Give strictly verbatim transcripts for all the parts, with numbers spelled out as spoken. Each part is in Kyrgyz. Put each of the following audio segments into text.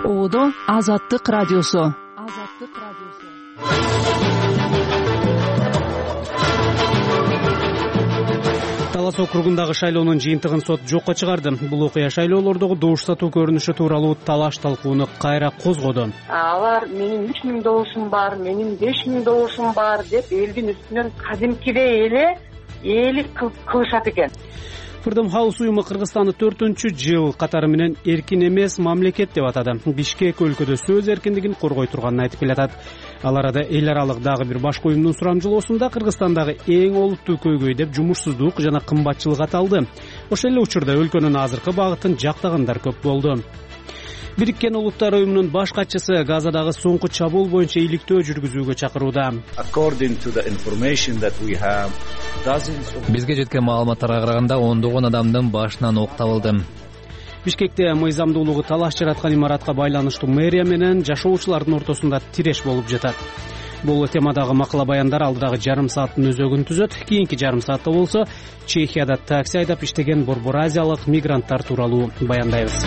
Оодо Азаттык радиосу. Азаттык радиосу. Талас округундагы шайлоонун жыйынтыгын сот жокко чыгарды. Бул окуя шайлоолордогу добуш сатуу көрүнүшү тууралуу талаш талкууну кайра козгоду. Алар менин үч миң добушум бар, менин беш миң добушум бар деп элдин үстүнөн кадимкидей эле ээлик кылышат экен. Freedom House уюму Кыргызстанды төртүнчү жыл катары менен эркин эмес мамлекет деп атады. Бишкек өлкөдө сөз эркиндигин коргой турганын айтып келатат. Ал арада эл аралык дагы бир башка уюмдун сурамжылоосунда Кыргызстандагы эң олуттуу көйгөй деп жумушсуздук жана кымбатчылык аталды. Ошол эле учурда өлкөнүн азыркы багытын жактагандар көп болду. Бириккен Улуттар уюмунун баш катчысы Газадагы соңку чабуул боюнча иликтөө жүргүзүүгө чакырууда. Бизге жеткен маалыматтарга караганда ондогон адамдын башынан ок табылды. Бишкекте мыйзамдуулугу талаш жараткан имаратка байланыштуу мэрия менен жашоочулардын ортосунда тиреш болуп жатат. Бул темадагы макала баяндар алдыдагы жарым сааттын өзөгүн түзөт. Кийинки жарым саатта болсо Чехияда такси айдап иштеген борбор азиялык мигранттар тууралуу баяндайбыз.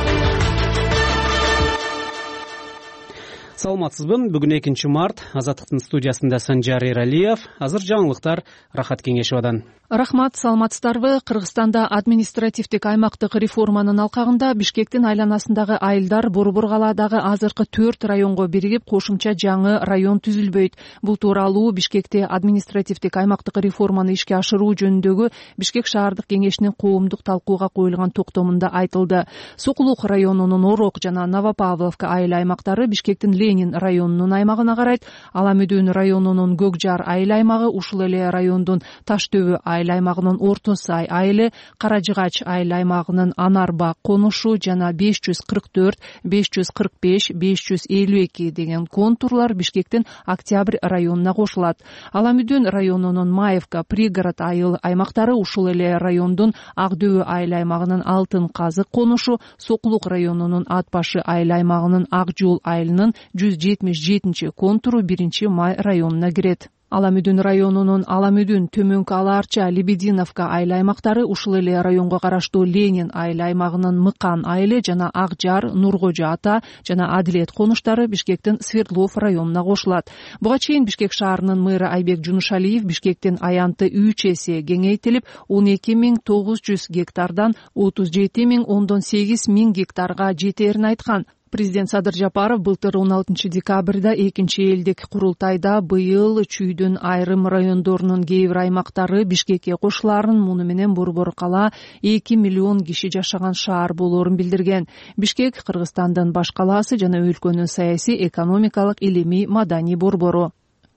Саламатсызбы? Бүгүн экинчи март. Азаттыктын студиясында Санжар Эралиев. Азыр жаңылыктар Рахат Кеңешевадан. Рахмат, саламатсыздарбы? Кыргызстанда административдик аймактык реформанын алкагында Бишкектин айланасындагы айылдар Борбор калаадагы азыркы төрт районго биригип кошумча жаңы район түзүлбөйт. Бул тууралуу Бишкекте административдик аймактык реформаны ишке ашыруу жөнүндөгү Бишкек шаардык кеңешинин коомдук талкууга коюлган токтомунда айтылды. Сокулук районунун Орок жана Новопавловка айыл аймактары Бишкектин Ленин районунун аймагына карайт. Аламүдүн районунун Көкжар айыл аймагы, ушул эле райондун Таштөбө айыл аймагынын Орто Сай айылы, Каражыгач айыл аймагынын Анарба конушу жана беш жүз кырк төрт, беш жүз кырк беш, беш жүз элүү эки деген контурлар Бишкектин Октябрь районуна кошулат. Аламүдүн районунун Маевка пригород айыл аймактары, ушул эле райондун Ак Дөбө айыл аймагынын Алтын Казык конушу, Сокулук районунун Ат Башы айыл аймагынын Ак Жол айылынын жүз жетимиш жетинчи контуру биринчи май районуна кирет. Аламүдүн районунун Аламүдүн, Төмөнкү Ала Арча, Лебединовка айыл аймактары, ушул эле районго караштуу Ленин айыл аймагынын Мыкан айылы жана Ак Жар, Нургожо Ата жана Адилет конуштары Бишкектин Свердлов районуна кошулат. Буга чейин Бишкек шаарынын мэрі Айбек Жунушалиев Бишкектин аянты үч эсе кеңейтилип, он эки миң тогуз жүз гектардан отуз жети миң ондон сегиз миң гектарга жетерин айткан. Президент Садыр Жапаров былтыр он алтынчы декабрда экинчи элдик курултайда быйыл чүйдүн айрым райондорунун кээ бир аймактары Бишкекке кошуларын, муну менен Борбор кала эки миллион киши жашаган шаар болоорун билдирген. Бишкек Кыргызстандын баш калаасы жана өлкөнүн саясий, экономикалык, илимий, маданий борбору.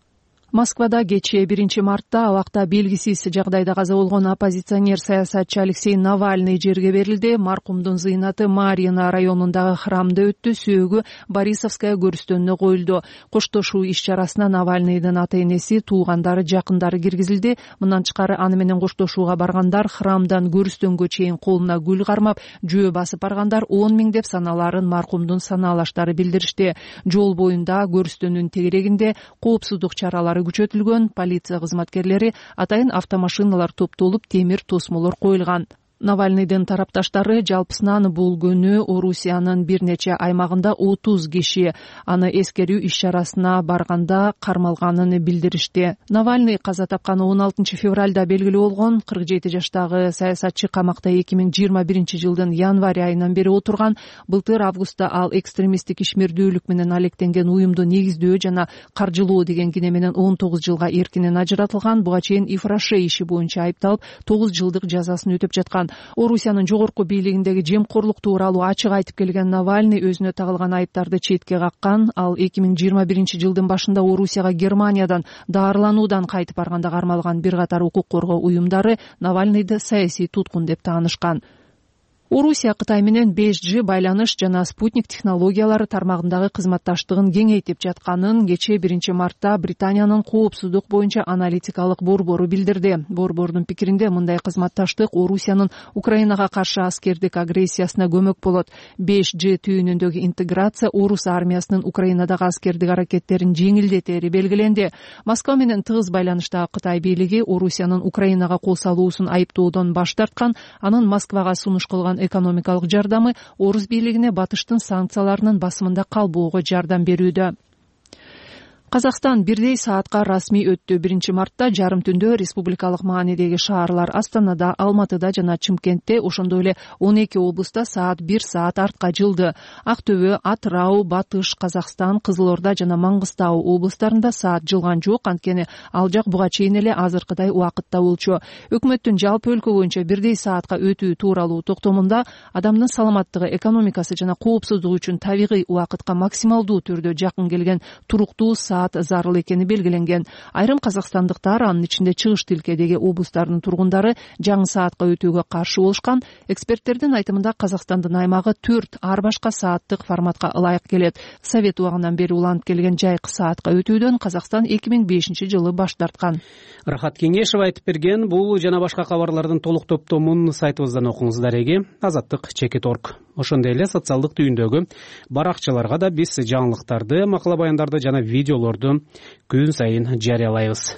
Москвада кечээ биринчи мартта абакта белгисиз жагдайда каза болгон оппозиционер саясатчы Алексей Навальный жерге берилди. Маркумдун зыйнаты Марьино районундагы храмда өттү. Сөөгү Борисовская көрүстөнүнө коюлду. Коштошуу иш-чарасына Навальныйдын ата-энеси, туугандары, жакындары киргизилди. Мындан тышкары аны менен коштошууга баргандар храмдан көрүстөнгө чейин колуна гүл кармап, жөө басып баргандар он миң деп саналарын маркумдун санаалаштары билдиришти. Жол боюнда көрүстөнүн тегерегинде коопсуздук чаралары күчөтүлгөн, полиция кызматкерлери атайын автомашиналар топтолуп, темир тосмолор коюлган. Навальныйдын тарапташтары жалпысынан бул күнү Орусиянын бир нече аймагында отуз киши аны эскерүү иш-чарасына барганда кармалганын билдиришти. Навальный каза тапканы он алтынчы февралда белгилүү болгон. кырк жети жаштагы саясатчы камакта эки миң жыйырма биринчи жылдын январь айынан бери отурган. Былтыр августта ал экстремисттик ишмердүүлүк менен алектенген уюмду негиздөө жана каржылоо деген кине менен он тогуз жылга эркинен ажыратылган. Буга чейин Ифраше иши боюнча айыпталып, тогуз жылдык жазасын өтөп жаткан. Орусиянын жогорку бийлигиндеги жемкорлук тууралуу ачык айтып келген Навальный өзүнө тагылган айыптарды четке каккан. Ал эки миң жыйырма биринчи жылдын башында Орусияга Германиядан даарылануудан кайтып барганда кармалган бир катар укук коргоо уюмдары Навальныйды саясий туткун деп таанышкан. Орусия Кытай менен беш джи байланыш жана спутник технологиялары тармагындагы кызматташтыгын кеңейтип жатканын кечээ биринчи мартта Британиянын коопсуздук боюнча аналитикалык борбору билдирди. Борбордун пикиринде мындай кызматташтык Орусиянын Украинага каршы аскердик агрессиясына көмөк болот. беш джи түйүнүндөгү интеграция Орус армиясынын Украинадагы аскердик аракеттерин жеңилдетери белгиленди. Москва менен тыгыз байланыштагы Кытай бийлиги Орусиянын Украинага кол салуусун айыптоодон баш тарткан, анын Москвага сунуш кылган экономикалык жардамы орус бийлигине батыштын санкцияларынын басымында калбоого жардам берүүдө. Казакстан бирдей саатка расмий өттү. биринчи мартта жарым түндө республикалык маанидеги шаарлар Астанада, Алматыда жана Чымкентте, ошондой эле он эки облустта саат бир саат артка жылды. Ак Төбө, Атырау, Батыш, Казакстан, Кызылорда жана Маңгыстау облустарында саат жылган жок, анткени ал жак буга чейин эле азыркыдай убакытта болчу. Өкмөттүн жалпы өлкө боюнча бирдей саатка өтүү тууралуу токтомунда адамдын саламаттыгы, экономикасы жана коопсуздугу үчүн табигый убакытка максималдуу түрдө жакын келген туруктуу саат зарыл экени белгиленген. Айрым казакстандыктар, анын ичинде чыгыш тилкедеги облустардын тургундары жаңы саатка өтүүгө каршы болушкан. Эксперттердин айтымында Казакстандын аймагы төрт ар башка сааттык форматка ылайык келет. Совет убагынан бери уланып келген жайкы саатка өтүүдөн Казакстан эки миң бешинчи жылы баш тарткан. Рахат Кеңешева айтып берген. Бул жана башка кабарлардын толук топтомун сайтыбыздан окуңуздар эги. Азаттык чекит точка орг. Ошондой эле социалдык түйүндөгү баракчаларга да биз жаңылыктарды, макала баяндарды жана видеолорду күн сайын жарыялайбыз.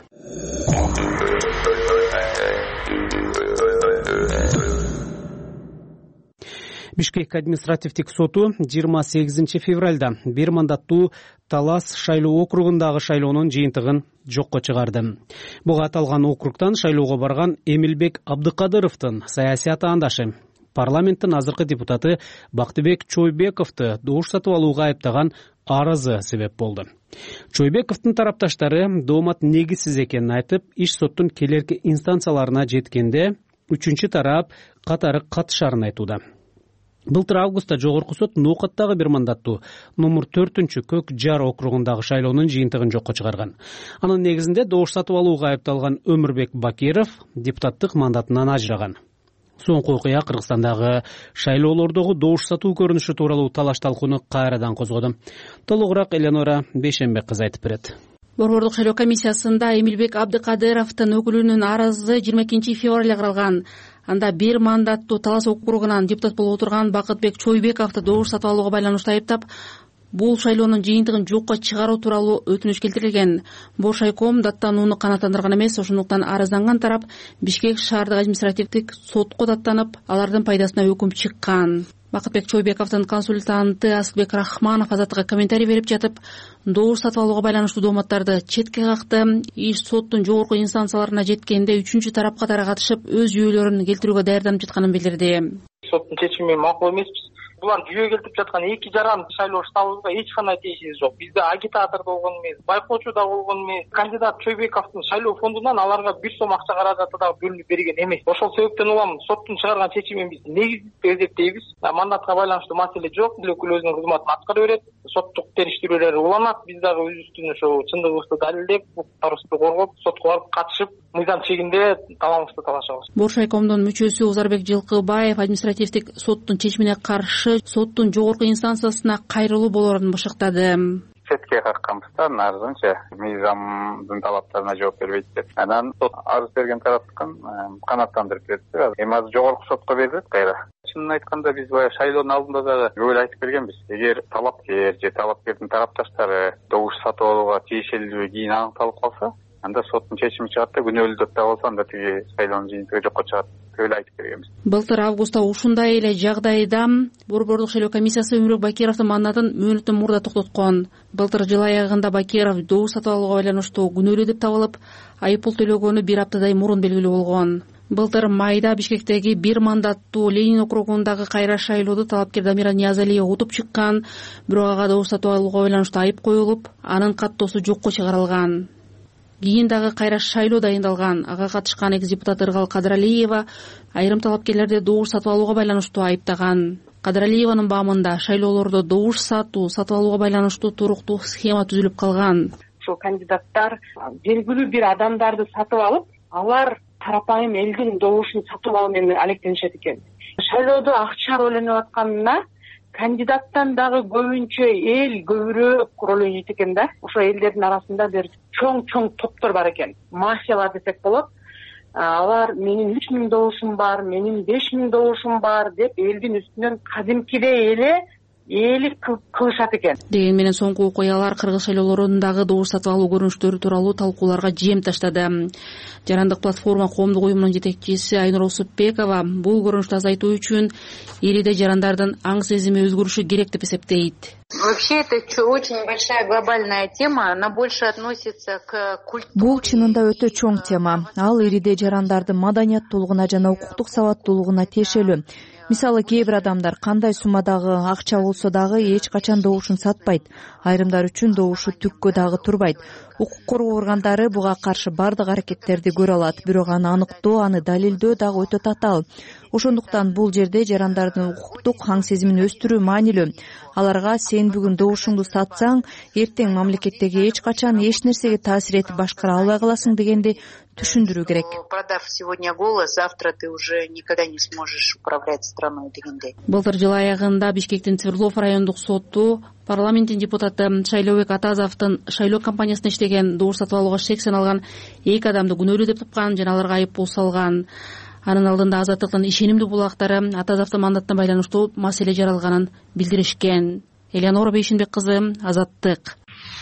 Бишкек административдик соту жыйырма сегизинчи февралда бир мандаттуу Талас шайлоо округундагы шайлоонун жыйынтыгын жокко чыгарды. Буга аталган округтан шайлоого барган Эмилбек Абдыкадыровдун саясий атаандашы, парламенттин азыркы депутаты Бактыбек Чойбековду добуш сатып алууга айыптаган арызы себеп болду. Чойбековдун тарапташтары доомат негизсиз экенин айтып, иш соттун келерки инстанцияларына жеткенде үчүнчү тарап катары катышарын айтууда. Былтыр августта жогорку сот Ноокаттагы бир мандаттуу номер төртүнчү Көк Жар округундагы шайлоонун жыйынтыгын жокко чыгарган. Анын негизинде добуш сатып алууга айыпталган Өмүрбек Бакиров депутаттык мандатынан ажыраган. Соңку окуя Кыргызстандагы шайлоолордогу добуш сатуу көрүнүшү тууралуу талаш талкууну кайрадан козгоду. Толугураак Эленора Бейшенбек кызы айтып берет. Борбордук шайлоо комиссиясында Эмилбек Абдыкадыровдун өкүлүнүн арызы жыйырма экинчи февралда каралган. Анда бир мандаттуу Талас округунан депутат болуп отурган Бакытбек Чойбековду добуш сатып алууга байланыштуу айыптап, бул шайлоонун жыйынтыгын жокко чыгаруу тууралуу өтүнүч келтирилген. Боршайком даттанууну канааттандырган эмес, ошондуктан арызданган тарап Бишкек шаардык административдик сотко даттанып, алардын пайдасына өкүм чыккан. Бакытбек Чойбековдун консультанты Асылбек Рахманов азаттыкка комментарий берип жатып, добуш сатып алууга байланыштуу дооматтарды четке какты. Иш соттун жогорку инстанцияларына жеткенде үчүнчү тарап катары катышып, өз жүйөлөрүн келтирүүгө даярданып жатканын билдирди. Соттун чечими макул эмеспиз. Булар жүйө келтирип жаткан эки жаран шайлоо штабыбызга эч кандай тиешеси жок. Бизде агитатор болгон эмес, байкоочу да болгон эмес. Кандидат Чойбековдун шайлоо фондунан аларга бир сом акча каражаты да бөлүнүп берилген эмес. Ошол себептен улам соттун чыгарган чечимин биз негиздүү деп эсептейбиз. Мандатка байланыштуу маселе жок. Өкүл өзүнүн кызматын аткара берет. Соттук териштирүүлөр уланат. Биз дагы өзүбүздүн ошо чындыгыбызды далилдеп, укуктарыбызды коргоп, сотко барып катышып, мыйзам чегинде талабыбызды талашабыз. Боршайкомдун мүчөсү Узарбек Жылкыбаев административдик соттун чечимине каршы соттун жогорку инстанциясына кайрылуу болоорун башыктады. Четке какканбызда арызынча мыйзамдын талаптарына жооп бербейт деп. Анан сот арыз берген тараптын канааттандырып берди. Эми азыр жогорку сотко берилет кайра. Чынын айтканда биз баягы шайлоонун алдында дагы көп эле айтып бергенбиз. Эгер талапкер же талапкердин тарапташтары добуш сатып алууга тиешелүү кийин аныкталып калса, анда соттун чечими чыгат да, күнөөлүү деп табылса, анда тиги шайлоонун жыйынтыгы жокко чыгат. Көп айтып бергенбиз. Былтыр августта ушундай эле жагдайда Борбордук шайлоо комиссиясы Өмүрбек Бакировдун мандатын мөөнөттөн мурда токтоткон. Былтыр жыл аягында Бакиров добуш сатып алууга байланыштуу күнөөлүү деп табылып, айыппул төлөгөнү бир аптадай мурун белгилүү болгон. Былтыр майда Бишкектеги бир мандаттуу Ленин округундагы кайра шайлоодо талапкер Дамира Ниязалиева утуп чыккан, бирок ага добуш сатып алууга байланыштуу айып коюлуп, анын каттоосу жокко чыгарылган. Кийин дагы кайра шайлоо дайындалган. Ага катышкан экс депутат Ыргал Кадыралиева айрым талапкерлерди добуш сатып алууга байланыштуу айыптаган. Кадыралиеванын баамында шайлоолордо добуш сатуу, сатып алууга байланыштуу туруктуу схема түзүлүп калган. Ушул кандидаттар белгилүү бир адамдарды сатып алып, алар тарапайым элдин добушун сатып алуу менен алектенишет экен. Шайлоодо акча рөлөнүп атканына кандидаттан дагы көбүнчө эл көбүрөөк роль ойнойт экен да. Ошо элдердин арасында бир чоң-чоң топтор бар экен. Мафиялар десек болот. Алар менин үч миң добушум бар, менин беш миң добушум бар деп элдин үстүнөн кадимкидей эле ээлик кылышат экен. Деген менен соңку окуялар кыргыз шайлоолорундагы добуш сатып алуу көрүнүштөрү тууралуу талкууларга жем таштады. Жарандык платформа коомдук уюмунун жетекчиси Айнур Осупбекова бул көрүнүштү азайтуу үчүн элиде жарандардын аң сезими өзгөрүшү керек деп эсептейт. Вообще это очень большая глобальная тема, она больше относится к культуре. Бул чынында өтө чоң тема. Ал эриде жарандардын маданияттуулугуна жана укуктук сабаттуулугуна тиешелүү. Мисалы, кээ бир адамдар кандай суммадагы акча болсо дагы эч качан добушун сатпайт. Айрымдар үчүн добушу түккө дагы турбайт. Укук коргоо органдары буга каршы бардык аракеттерди көрө алат, бирок аны аныктоо, аны далилдөө дагы өтө татаал. Ошондуктан бул жерде жарандардын укуктук аң сезимин өстүрүү маанилүү. Аларга сен бүгүн добушуңду сатсаң, эртең мамлекеттеги эч качан эч нерсеге таасир этип башкара албай каласың дегенди түшүндүрүү керек. Продав сегодня голос, завтра ты уже никогда не сможешь управлять страной дегендей. Былтыр жыл аягында Бишкектин Свердлов райондук соту парламенттин депутаты Шайлообек Атазовдун шайлоо компаниясында иштеген добуш сатып алууга шек саналган эки адамды күнөөлүү деп тапкан жана аларга айыппул салган. Анын алдында Азаттыктын ишенимдүү булактары Атазовдун мандатына байланыштуу маселе жаралганын билдиришкен. Элеонора Бейшинбек кызы, Азаттык.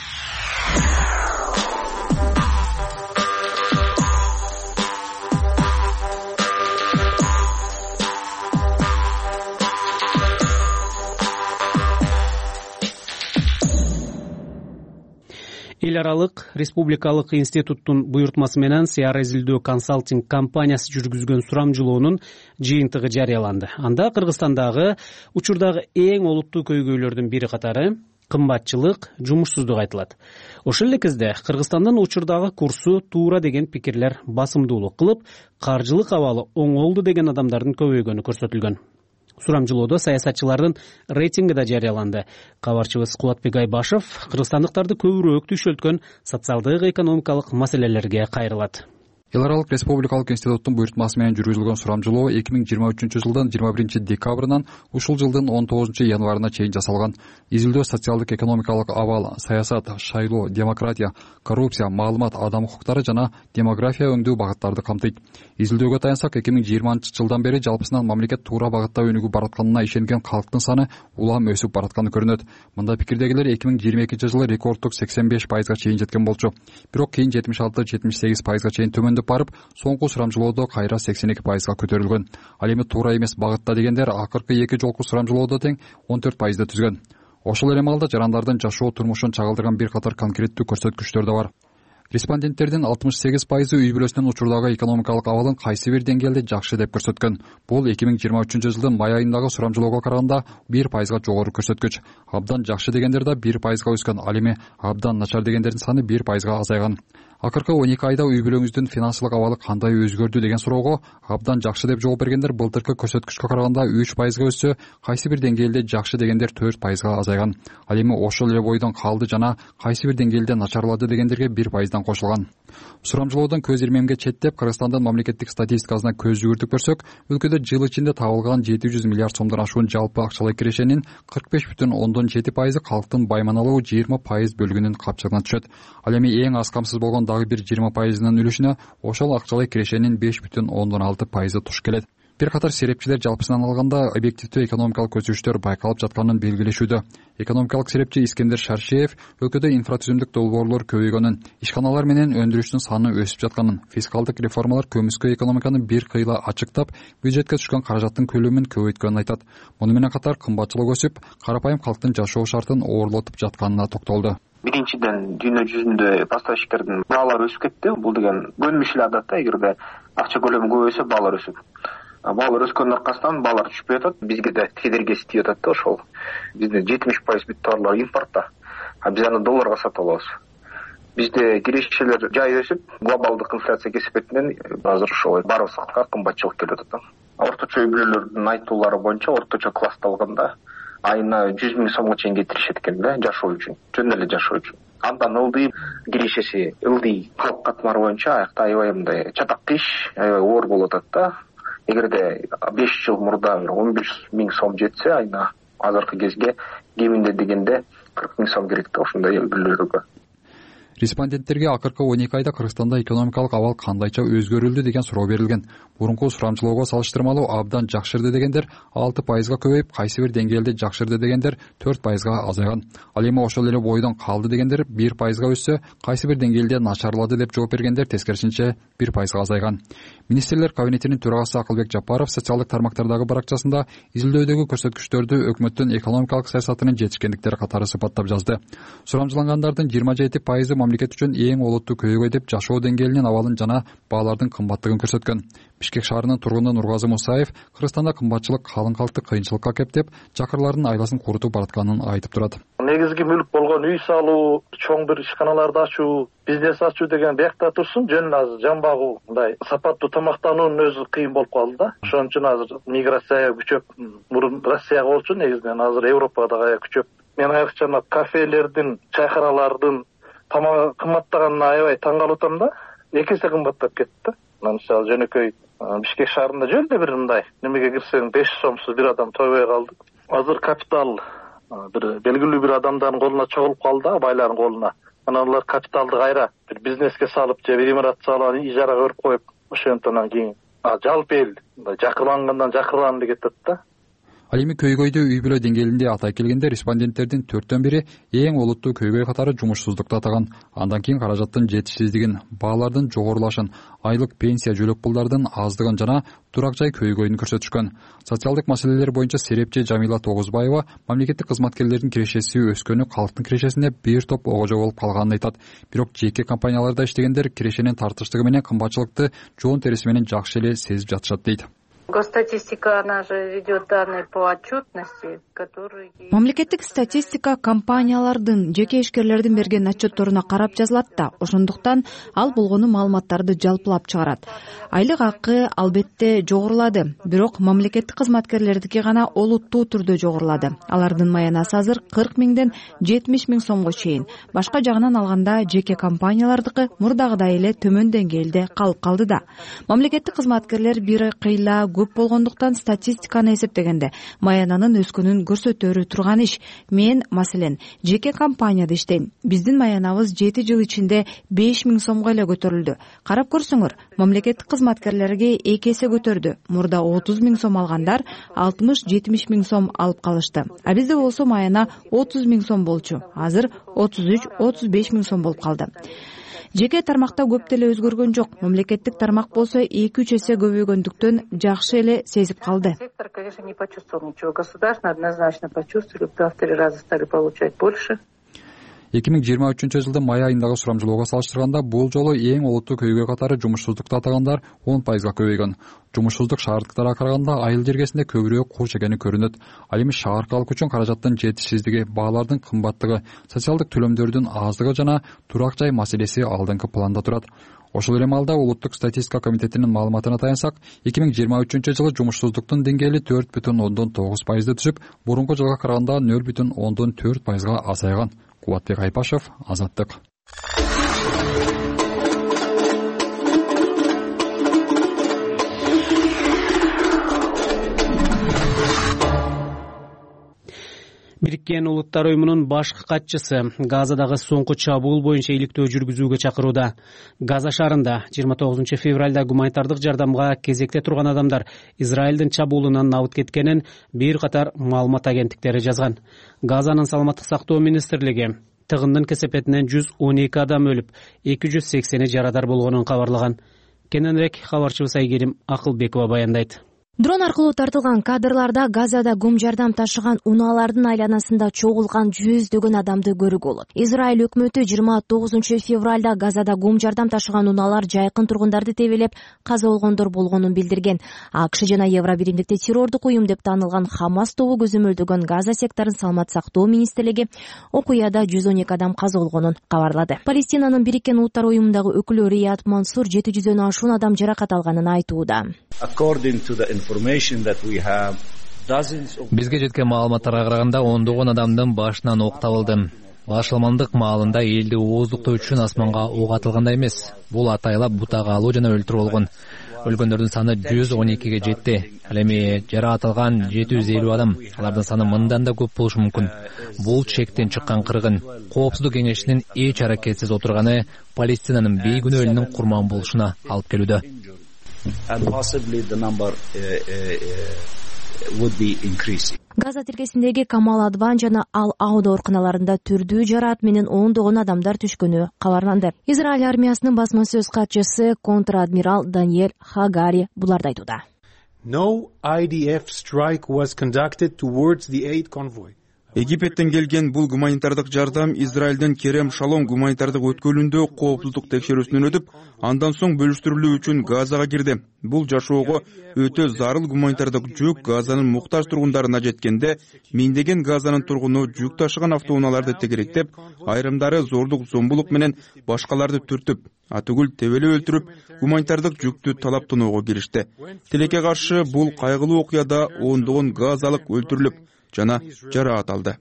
Эл аралык республикалык институттун буйртмасы менен Сиара изилдөө консалтинг компаниясы жүргүзгөн сурамжылоонун жыйынтыгы жарыяланды. Анда Кыргызстандагы учурдагы эң олуттуу көйгөйлөрдүн бири катары кымбатчылык, жумушсуздук айтылат. Ошол эле кезде Кыргызстандын учурдагы курсу туура деген пикирлер басымдуулук кылып, каржылык абалы оңолду деген адамдардын көбөйгөнү көрсөтүлгөн. Сурамжылоодо саясатчылардын рейтинги да жарыяланды. Кабарчыбыз Кубатбек Айбашев кыргызстандыктарды көбүрөөк түйшөлткөн социалдык экономикалык маселелерге кайрылат. Эл аралык республикалык институттун буйртмасы менен жүргүзүлгөн сурамжылоо эки миң жыйырма үчүнчү жылдын жыйырма биринчи декабрынан ушул жылдын он тогузунчу январына чейин жасалган. Изилдөө социалдык экономикалык абал, саясат, шайлоо, демократия, коррупция, маалымат, адам укуктары жана демография өңдүү багыттарды камтыйт. Изилдөөгө таянсак, эки миң жыйырманчы жылдан бери жалпысынан мамлекет туура багытта өнүгүп баратканына ишенген калктын саны улам өсүп баратканы көрүнөт. Мында пикирдегилер эки миң жыйырма экинчи жылы рекордтук сексен беш пайызга чейин жеткен болчу. Бирок кийин жетимиш алты жетимиш сегиз пайызга чейин төмөндөп барып, соңку сурамжылоодо кайра сексен эки пайызга көтөрүлгөн. Ал эми туура эмес багытта дегендер акыркы эки жолку сурамжылоодо тең он төрт пайызды түзгөн. Ошол эле маалда жарандардын жашоо турмушун чагылдырган бир катар конкреттүү көрсөткүчтөр да бар. Респонденттердин алтымыш сегиз пайызы үй бүлөсүнүн учурдагы экономикалык абалын кайсы бир деңгээлде жакшы деп көрсөткөн. Бул эки миң жыйырма үчүнчү жылдын май айындагы сурамжылоого караганда бир пайызга жогору көрсөткүч. Абдан жакшы дегендер да бир пайызга өскөн. Ал эми абдан начар дегендердин саны бир пайызга азайган. Акыркы он эки айда үй бүлөңүздүн финансылык абалы кандай өзгөрдү деген суроого абдан жакшы деп жооп бергендер былтыркы көрсөткүчкө караганда үч пайызга өссө, кайсы бир деңгээлде жакшы дегендер төрт пайызга азайган. Ал эми ошол эле бойдон калды жана кайсы бир деңгээлде начарлады дегендерге бир пайыздан кошулган. Сурамжылоодон көз ирмемге четтеп, Кыргызстандын мамлекеттик статистикасына көз жүгүртүп көрсөк, өлкөдө жыл ичинде табылган жети жүз миллиард сомдон ашуун жалпы акчалай кирешенин кырк беш бүтүн ондон жети пайызы калктын байманалуу жыйырма пайыз бөлүгүнүн капчыгына түшөт. Ал эми эң аз камсыз болгон дагы бир жыйырма пайызынын үлүшүнө ошол акчалай кирешенин беш бүтүн ондон алты пайызы туш келет. Бир катар серепчилер жалпысынан алганда объективдүү экономикалык көзүрүштөр байкалып жатканын белгилешүүдө. Экономикалык серепчи Искендер Шаршеев өлкөдө инфратүзүмдүк долбоорлор көбөйгөнүн, ишканалар менен өндүрүштүн саны өсүп жатканын, фискалдык реформалар көмүскө экономиканы бир кыйла ачыктап, бюджетке түшкөн каражаттын көлөмүн көбөйткөнүн айтат. Муну менен катар кымбатчылык өсүп, карапайым калктын жашоо шартын оорлотуп жатканына токтолду. Биринчиден, дүйнө жүзүндө поставщиктердин баалары өсүп кетти. Бул деген көнүмүш эле адат да, эгерде акча көлөмү көбөйсө, баалар өсөт. Баалар өскөнүнүн аркасынан баалар түшпөй атат. Бизге да кедергиси тийип атат да ошол. Бизде жетимиш пайыз бүт товарлар импортто, а биз аны долларга сатып алабыз. Бизде кирешелер жай өсүп, глобалдык инфляция кесепетинен азыр ошол баары сакка кымбатчылык келип атат. Орточо үй бүлөлөрдүн айтуулары боюнча орточо класста алганда айына жүз миң сомго чейин кетиришет экен да жашоо үчүн, жөн эле жашоо үчүн. Андан ылдый кирешеси, ылдый калк катмары боюнча аякта аябай мындай чатак иш, аябай оор болуп атат да. Эгерде беш жыл мурда он беш миң сом жетсе айына, азыркы кезге кеминде дегенде кырк миң сом керек да ошондой үй бүлөлөргө. респонденттерге акыркы он эки айда Кыргызстанда экономикалык абал кандайча өзгөрүлдү деген суроо берилген. Мурунку сурамчылоого салыштырмалуу абдан жакшырды дегендер алты пайызга көбөйүп, кайсы бир деңгээлде жакшырды дегендер төрт пайызга азайган. Ал эми ошол эле бойдон калды дегендер бир пайызга өссө, кайсы бир деңгээлде начарлады деп жооп бергендер тескерисинче бир пайызга азайган. Министрлер кабинетинин төрагасы Акылбек Жапаров социалдык тармактардагы баракчасында изилдөөдөгү көрсөткүчтөрдү өкмөттүн экономикалык саясатынын жетишкендиктери катары сыпаттап жазды. Сурамжылангандардын жыйырма жети пайызы мамлекет үчүн эң олуттуу көйгөй деп жашоо деңгээлинин абалын жана баалардын кымбаттыгын көрсөткөн. Бишкек шаарынын тургуну Нургазы Мусаев Кыргызстанда кымбатчылык калың калкты кыйынчылыкка кептеп, чакырлардын айласын курутуп баратканын айтып турат. Негизги мүлк болгон үй салуу, чоң бир ишканаларды ачуу, бизнес ачуу деген биякта турсун, жөн азыр жан багуу, мындай сапаттуу тамактануунун өзү кыйын болуп калды да. Ошон үчүн азыр миграция күчөп, мурун Россияга болчу, негизинен азыр Европада гая күчөп. Мен айрыкча кафелердин, чайканалардын тамагы кымбаттаганына аябай таң калып атам да. Эки эсе кымбаттап кетти. Мисалы жөнөкөй Бишкек шаарында жөнүндө бир мындай немеге кирсең беш сомсуз бир адам тойбой калды. Азыр капитал бир белгилүү бир адамдардын колуна чогулуп калды, байлардын колуна. Анан алар капиталды кайра бир бизнеске салып, же бир имарат салып, ижарага берип коюп, ошентен кийин жалпы эл жакырлангандан жакырланды кетет да. Ал эми көйгөйдү үй бүлө деңгээлинде атай келгенде респонденттердин төрттөн бири эң олуттуу көйгөй катары жумушсуздукту атаган. Андан кийин каражаттын жетишсиздигин, баалардын жогорулашын, айлык пенсия жөлөк пулдардын аздыгын жана турак жай көйгөйүн көрсөтүшкөн. Социалдык маселелер боюнча серепчи Жамила Тогузбаева мамлекеттик кызматкерлердин кирешеси өскөнү калктын кирешесине бир топ огожо болуп калганын айтат. Бирок жеке компанияларда иштегендер кирешенин тартыштыгы менен кымбатчылыкты жоон териси менен жакшы эле сезип жатышат дейт. Госстатистика, она же ведет данные по отчетности, которые... Мамлекеттик статистика компаниялардын, жеке ишкерлердин берген отчетторуна карап жазылат да, ошондуктан ал болгону маалыматтарды жалпылап чыгарат. Айлык акы албетте жогорулады, бирок мамлекеттик кызматкерлердики гана олуттуу түрдө жогорулады. Алардын маянасы азыр кырк миңден жетимиш миң сомго чейин. Башка жагынан алганда жеке компаниялардыкы мурдагыдай эле төмөн деңгээлде калып калды да. Мамлекеттик кызматкерлер бир кыйла көп болгондуктан статистиканы эсептегенде маянанын өскөнүн көрсөтөрү турган иш. Мен, маселен, жеке компанияда иштейм. Биздин маянабыз жети жыл ичинде беш миң сомго эле көтөрүлдү. Карап көрсөңөр, мамлекеттик кызматкерлерге эки эсе көтөрдү. Мурда отуз миң сом алгандар алтымыш жетимиш миң сом алып калышты. А бизде болсо маяна отуз миң сом болчу. Азыр отуз үч отуз беш миң сом болуп калды. Жеке тармакта көп деле өзгөргөн жок. Мамлекеттик тармак болсо эки үч эсе көбөйгөндүктөн жакшы эле сезип калды. Сектор, конечно, не почувствовал ничего. Государство однозначно почувствовали, в два-три раза стали получать больше. эки миң жыйырма үчүнчү жылдын май айындагы сурамжылоого салыштырганда бул жолу эң олуттуу көйгөй катары жумушсуздукту атагандар он пайызга көбөйгөн. Жумушсуздук шаардыктарга караганда айыл жергесинде көбүрөөк кууч экени көрүнөт. Ал эми шаар калкы үчүн каражаттын жетишсиздиги, баалардын кымбаттыгы, социалдык төлөмдөрдүн аздыгы жана турак жай маселеси алдыңкы планда турат. Ошол эле маалда Улуттук статистика комитетинин маалыматына таянсак, эки миң жыйырма үчүнчү жылы жумушсуздуктун деңгээли төрт бүтүн ондон тогуз пайызды түзүп, мурунку жылга караганда нөл бүтүн ондон төрт пайызга азайган. Кубатбек Айпашев, Азаттык. Бириккен Улуттар уюмунун башкы катчысы Газадагы соңку чабуул боюнча иликтөө жүргүзүүгө чакырууда. Газа шаарында жыйырма тогузунчу февралда гуманитардык жардамга кезекте турган адамдар Израилдин чабуулунан набыт кеткенин бир катар маалымат агенттиктери жазган. Газанын саламаттык сактоо министрлиги тыгындын кесепетинен жүз он эки адам өлүп, эки жүз сексени жарадар болгонун кабарлаган. Кененирээк кабарчыбыз Айгерим Акылбекова баяндайт. Дрон аркылуу тартылган кадрларда Газада гум жардам ташыган унаалардын айланасында чогулган жүздөгөн адамды көрүүгө болот. Израиль өкмөтү жыйырма тогузунчу февралда Газада гум жардам ташыган унаалар жайкын тургундарды тебелеп каза болгондор болгонун билдирген. АКШ жана Евро биримдикте террордук уюм деп таанылган Хамас тобу көзөмөлдөгөн Газа секторун саламат сактоо министрлиги окуяда жүз он эки адам каза болгонун кабарлады. Палестинанын Бириккен Улуттар уюмундагы өкүлү Рият Мансур жети жүздөн ашуун адам жаракат алганын айтууда. Бизге жеткен маалыматтарга караганда ондогон адамдын башынан ок табылды. Башылмандык маалында элди ооздуктоо үчүн асманга ок атылгандай эмес. Бул атайлап бутага алуу жана өлтүрүү болгон. өлгөндөрдүн саны жүз он экиге жетти. Ал эми жараатылган жети жүз элүү адам. Алардын саны мындан да көп болушу мүмкүн. Бул чектен чыккан кыргын. Коопсуздук кеңешинин эч аракетсиз отурганы Палестинанын бейгүнөө элинин курман болушуна алып келүүдө. Газа тилкесиндеги Камал Адван жана Ал Ауда ооруканаларында түрдүү жараат менен ондогон адамдар түшкөнү кабарланды. Израиль армиясынын басма сөз катчысы контр-адмирал Даниэль Хагари буларды айтууда. No I D F strike was conducted towards the aid convoy. Египеттен келген бул гуманитардык жардам Израилдин Керем Шалом гуманитардык өткөлүндө коопсуздук текшерүүсүнөн өтүп, андан соң бөлүштүрүлүү үчүн Газага кирди. Бул жашоого өтө зарыл гуманитардык жүк Газанын муктаж тургундарына жеткенде, миңдеген Газанын тургуну жүк ташыган автоунааларды тегеректеп, айрымдары зордук зомбулук менен башкаларды түртүп, атүгүл тебелеп өлтүрүп, гуманитардык жүктү талап тоноого киришти. Тилекке каршы бул кайгылуу окуяда ондогон газалык өлтүрүлүп, жана жараат алды.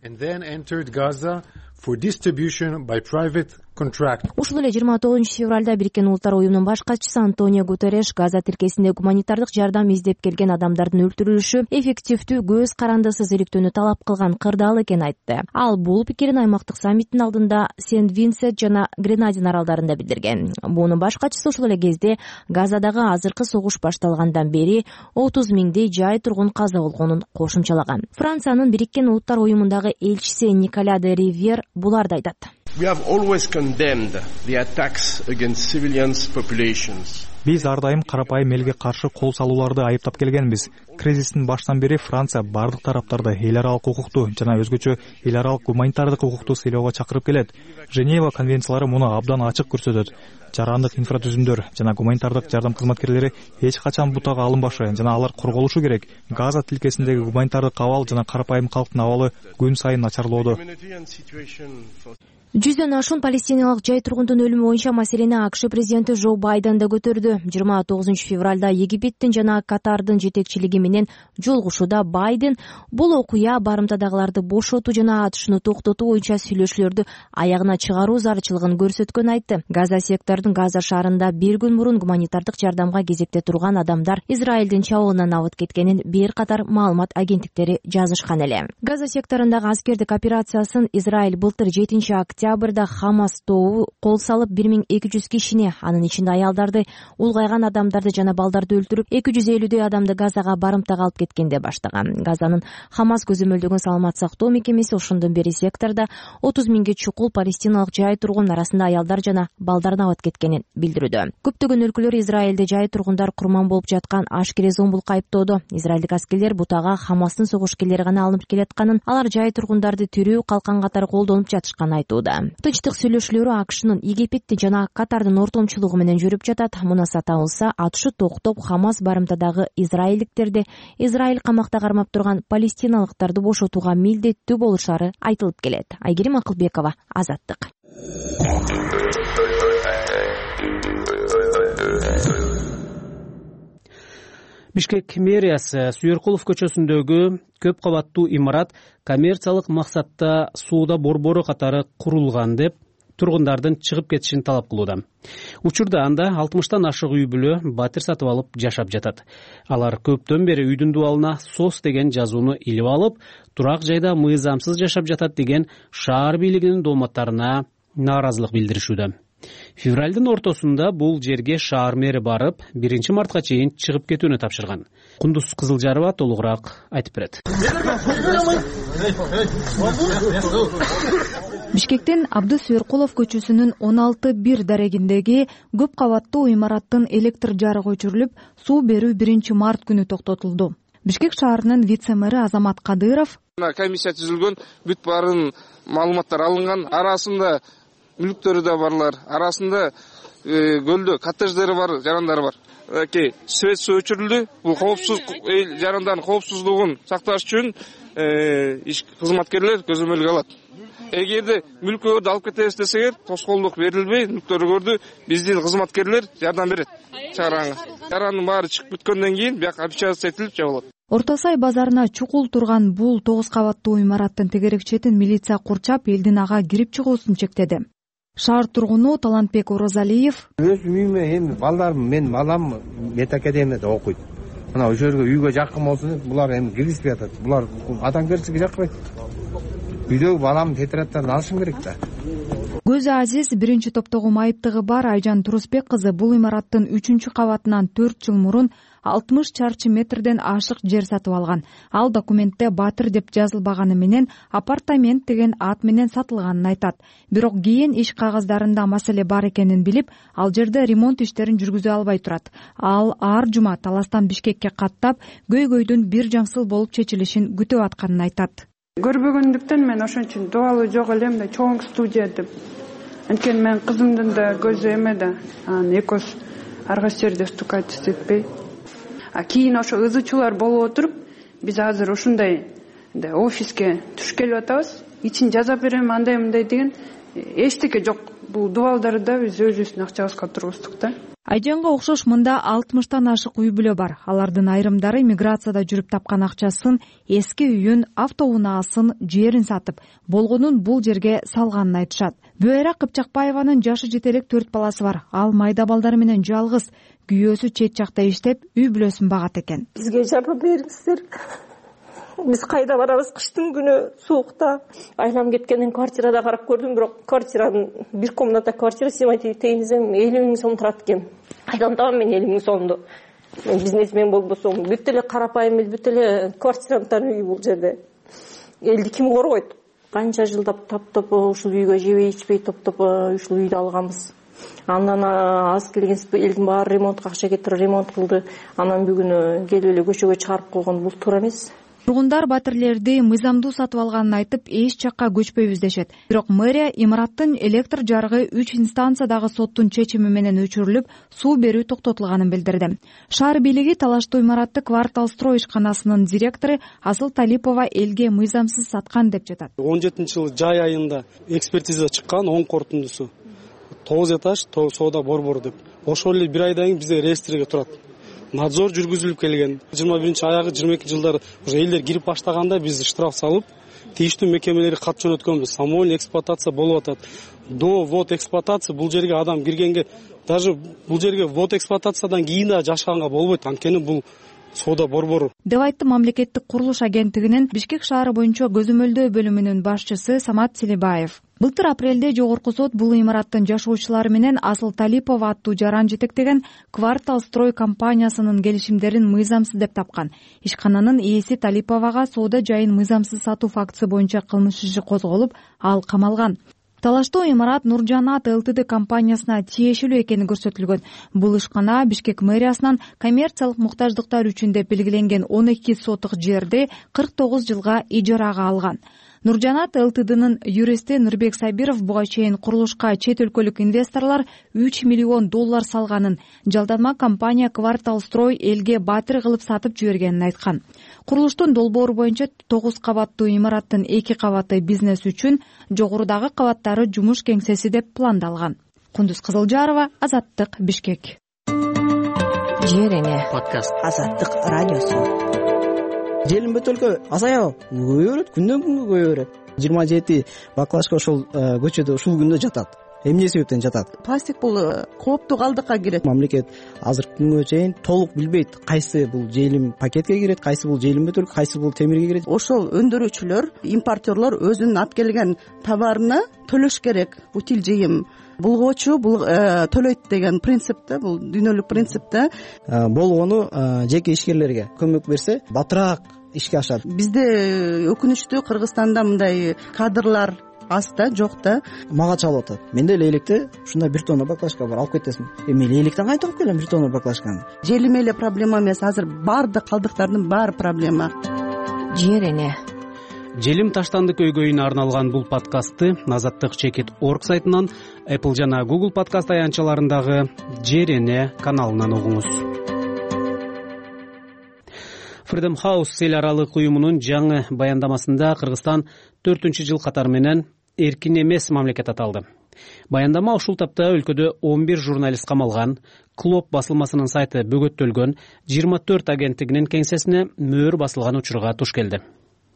Ушул эле жыйырма тогузунчу февралда Бириккен Улуттар уюмунун баш катчысы Антонио Гутерреш Газа тилкесинде гуманитардык жардам издеп келген адамдардын өлтүрүлүшү эффективдүү көз карандысыз иликтөөнү талап кылган кырдаал экенин айтты. Ал бул пикирин аймактык саммиттин алдында Сент-Винсент жана Гренадин аралдарында билдирген. Мунун баш катчысы ушул эле кезде Газадагы азыркы согуш башталгандан бери отуз миңдей жай тургун каза болгонун кошумчалаган. Франциянын Бириккен Улуттар уюмундагы элчиси Николя де Ривьер буларды айтат. We have always condemned the attacks against civilians populations. Биз ар дайым карапайым элге каршы кол салууларды айыптап келгенбиз. Кризистин баштан бери Франция бардык тараптарды эл аралык укукту жана өзгөчө эл аралык гуманитардык укукту сыйлоого чакырып келет. Женева конвенциялары муну абдан ачык көрсөтөт. Жарандык инфратүзүмдөр жана гуманитардык жардам кызматкерлери эч качан бутага алынбашы жана алар корголушу керек. Газа тилкесиндеги гуманитардык абал жана карапайым калктын абалы күн сайын начарлоодо. Жүздөн ашуун палестиналык жай тургундун өлүмү боюнча маселени АКШ президенти Жо Байден да көтөрдү. жыйырма тогузунчу февралда Египеттин жана Катардын жетекчилиги менен жолугушууда Байден бул окуя барымтадагыларды бошотуу жана атышууну токтотуу боюнча сүйлөшүүлөрдү аягына чыгаруу зарылчылыгын көрсөткөнүн айтты. Газа сектордун Газа шаарында бир күн мурун гуманитардык жардамга кезекте турган адамдар Израилдин чабуулунан абыт кеткенин бир катар маалымат агенттиктери жазышкан эле. Газа секторундагы аскердик операциясын Израиль былтыр жетинчи октябрда Хамас тобу кол салып бир миң эки жүз кишини, анын ичинде аялдарды, улгайган адамдарды жана балдарды өлтүрүп, эки жүз элүүдөй адамды Газага барымтага алып кеткенде баштаган. Газанын Хамас көзөмөлдөгөн саламат сактоо мекемеси ошондон бери секторда отуз миңге чукул палестиналык жай тургун, арасында аялдар жана балдардын абыт кеткенин билдирүүдө. Көптөгөн өлкөлөр Израилде жай тургундар курман болуп жаткан ашкере зомбулукка айыптоодо. Израилдик аскерлер бутага Хамастын согушкерлери гана алынып келатканын, алар жай тургундарды тирүү калкан катары колдонуп жатышканын айтууда. Тынчтык сүйлөшүүлөрү АКШнын Египеттин жана Катардын ортомчулугу менен жүрүп жатат. Мунаса табылса, атышы токтоп, Хамас барымтадагы израилдиктерди Израиль камакта кармап турган палестиналыктарды бошотууга милдеттүү болушары айтылып келет. Айгерим Акылбекова, Азаттык. Бишкек мэриясы Сүйөркулов көчөсүндөгү көп кабаттуу имарат коммерциялык максатта сууда борбору катары курулган деп тургундардын чыгып кетишин талап кылууда. Учурда анда алтымыштан ашык үй бүлө батир сатып алып жашап жатат. Алар көптөн бери үйдүн дубалына сос деген жазууну илип алып, турак жайда мыйзамсыз жашап жатат деген шаар бийлигинин дооматтарына нааразылык билдиришүүдө. Февралдын ортосунда бул жерге шаар мэри барып, биринчи мартка чейин чыгып кетүүнү тапшырган. Кундуз Кызылжарова толугураак айтып берет. Бишкектин Абды Сүйөркулов көчөсүнүн он алты бир дарегиндеги көп кабаттуу имараттын электр жарыгы өчүрүлүп, суу берүү биринчи март күнү токтотулду. Бишкек шаарынын вице-мэри Азамат Кадыров: комиссия түзүлгөн, бүт баарын маалыматтар алынган, арасында мүлктөрү да барлар, арасында көлдө коттедждери бар, жарандары бар. Свет суу өчүрүлдү. Бул коопсуз жарандардын коопсуздугун сакташ үчүн кызматкерлер көзөмөлгө алат. Эгерде мүлкөрдү алып кетебиз десеңер, тоскоолдук берилбей, мүлктөрүңөрдү биздин кызматкерлер жардам берет. Чыгарганга. Жарандын баары чыгып бүткөндөн кийин бияк операция этилип жабылат. Орто Сай базарына чукул турган бул тогуз кабаттуу имараттын тегерек четин милиция курчап, элдин ага кирип чыгуусун чектеди. Шаар тургуну Талантбек Оразалиев өз үйүмө эми балдарым, менин балам мед академияда окуйт. Мына ошол жерге үйгө жакын болсун, булар эми киргизбей атат. Булар адамгерчиликке жакпайт. Үйдөгү баламдын тетрадтарын алышым керек да. Көзү Азиз биринчи топтогу майыптыгы бар Айжан Турусбек кызы бул имараттын үчүнчү кабатынан төрт жыл мурун алтымыш чарчы метрден ашык жер сатып алган. Ал документте Батыр деп жазылбаганы менен апартамент деген ат менен сатылганын айтат. Бирок кийин иш кагаздарында маселе бар экенин билип, ал жерде ремонт иштерин жүргүзө албай турат. Ал ар жума Таластан Бишкекке каттап, көйгөйдүн бир жаңсыл болуп чечилишин күтүп атканын айтат. Көрбөгөндүктөн мен ошон үчүн дуалуу жок элем да, чоң студия деп. Анткени мен кызымдын да көзү эме да, анан экөөбүз ар кайсы жерде стукать истетпей. А кийин ошо ызычуулар болуп отуруп, биз азыр ушундай офиске түшүп келип атабыз. Ичин жазап берем, андай мындай деген эчтеке жок. Бул дубалдарды да биз өзүбүздүн акчабызга тургуздук да. Айжанга окшош мында алтымыштан ашык үй бүлө бар. Алардын айрымдары миграцияда жүрүп тапкан акчасын, эски үйүн, автоунаасын, жерин сатып, болгонун бул жерге салганын айтышат. Бөйра Кыпчакбаеванын жашы жете элек төрт баласы бар. Ал майда балдары менен жалгыз, күйөөсү чет жакта иштеп, үй бүлөсүн багат экен. Бизге жардам бериңиздер. Биз кайда барабыз кыштын күнү суукта. Айлам кеткенден квартирада карап көрдүм, бирок квартиранын бир комната квартира снимать этейин десем элүү миң сом турат экен. Кайдан табам мен элүү миң сомду? Мен бизнесмен болбосом, бүт эле карапайым эл, бүт эле квартирантан үй бул жерде. Элди ким коргойт? Канча жылдап таптап ушул үйгө жебей ичпей топтоп ушул үйдү алганбыз. Андан аз келген элдин баары ремонтка акча кетирип ремонт кылды. Анан бүгүн келип эле көчөгө чыгарып койгон, бул туура эмес. Тургундар Батырлерди мыйзамдуу сатып алганын айтып, эч жакка көчпөйбүз дешет. Бирок мэрия имараттын электр жарыгы үч инстанциядагы соттун чечими менен өчүрүлүп, суу берүү токтотулганын билдирди. Шаар бийлиги талаштуу имаратты Квартал строй ишканасынын директору Асыл Талипова элге мыйзамсыз саткан деп жатат. он жетинчи жылы жай айында экспертиза чыккан, оң корутундусу тогуз этаж соода борбор деп. Ошол эле бир айдан кийин бизде реестрге турат. Надзор жүргүзүлүп келген. жыйырма биринчи аягы жыйырма экинчи жылдары уже элдер кирип баштаганда биз штраф салып, тийиштүү мекемелерге кат жөнөткөнбүз. Самоольный эксплуатация болуп атат. До ввод эксплуатация бул жерге адам киргенге, даже бул жерге ввод эксплуатациядан кийин да жашаганга болбойт. Анткени бул соода борбору деп айтты мамлекеттик курулуш агенттигинин Бишкек шаары боюнча көзөмөлдөө бөлүмүнүн башчысы Самат Селибаев. Былтыр апрелде жогорку сот бул имараттын жашоочулары менен Асыл Талипова аттуу жаран жетектеген Квартал строй компаниясынын келишимдерин мыйзамсыз деп тапкан. Ишкананын ээси Талиповага соода жайын мыйзамсыз сатуу фактысы боюнча кылмыш иши козголуп, ал камалган. Талаштуу имарат Нуржанат ЛТД компаниясына тиешелүү экени көрсөтүлгөн. Бул ишкана Бишкек мэриясынан коммерциялык муктаждыктар үчүн деп белгиленген он эки сотук жерди кырк тогуз жылга ижарага алган. Нуржанат ЛТДнын юристи Нурбек Сабиров буга чейин курулушка чет өлкөлүк инвесторлор үч миллион доллар салганын, жалданма компания Квартал строй элге батыр кылып сатып жибергенин айткан. Курулуштун долбоору боюнча тогуз кабаттуу имараттын эки кабаты бизнес үчүн, жогорудагы кабаттары жумуш кеңсеси деп пландалган. Кундуз Кызылжарова, Азаттык, Бишкек. Жерене подкаст Азаттык радиосу. Желим бөтөлкө азаябы, көбөйө берет, күндөн күнгө көбөйө берет. жыйырма жети баклажка ошол көчөдө ушул күндө жатат. Эмне себептен жатат? Пластик бул кооптуу калдыкка кирет. Мамлекет азыркы күнгө чейин толук билбейт, кайсы бул желим пакетке кирет, кайсы бул желим бөтөлкө, кайсы бул темирге кирет. Ошол өндүрүүчүлөр, импортерлор өзүнүн алып келген товарына төлөш керек. Бутил жыйым булгоочу бул төлөйт деген принципте, бул дүйнөлүк принципте болгону жеке ишкерлерге көмөк берсе, батыраак ишке ашат. Бизде өкүнүчтүү Кыргызстанда мындай кадрлар аз да, жок да. Мага чалып атат. Менде эле ушундай бир тонна баклажка бар, алып кетесиң. Эми электен кайда алып келем бир тонна баклажканы? Желим эле проблема эмес, азыр баардык калдыктардын баары проблема. Жерене. Желим таштанды көйгөйүнө арналган бул подкастты Азаттык чекит точка орг сайтынан, Apple жана Google подкаст аянтчаларындагы Жерене каналынан угуңуз. Freedom House эл аралык уюмунун жаңы баяндамасында Кыргызстан төртүнчү жыл катары менен эркин эмес мамлекет аталды. Баяндама ушул тапта өлкөдө он бир журналист камалган, Клоп басылмасынын сайты бөгөттөлгөн, жыйырма төрт агенттигинин кеңсесине мөөр басылган учурга туш келди.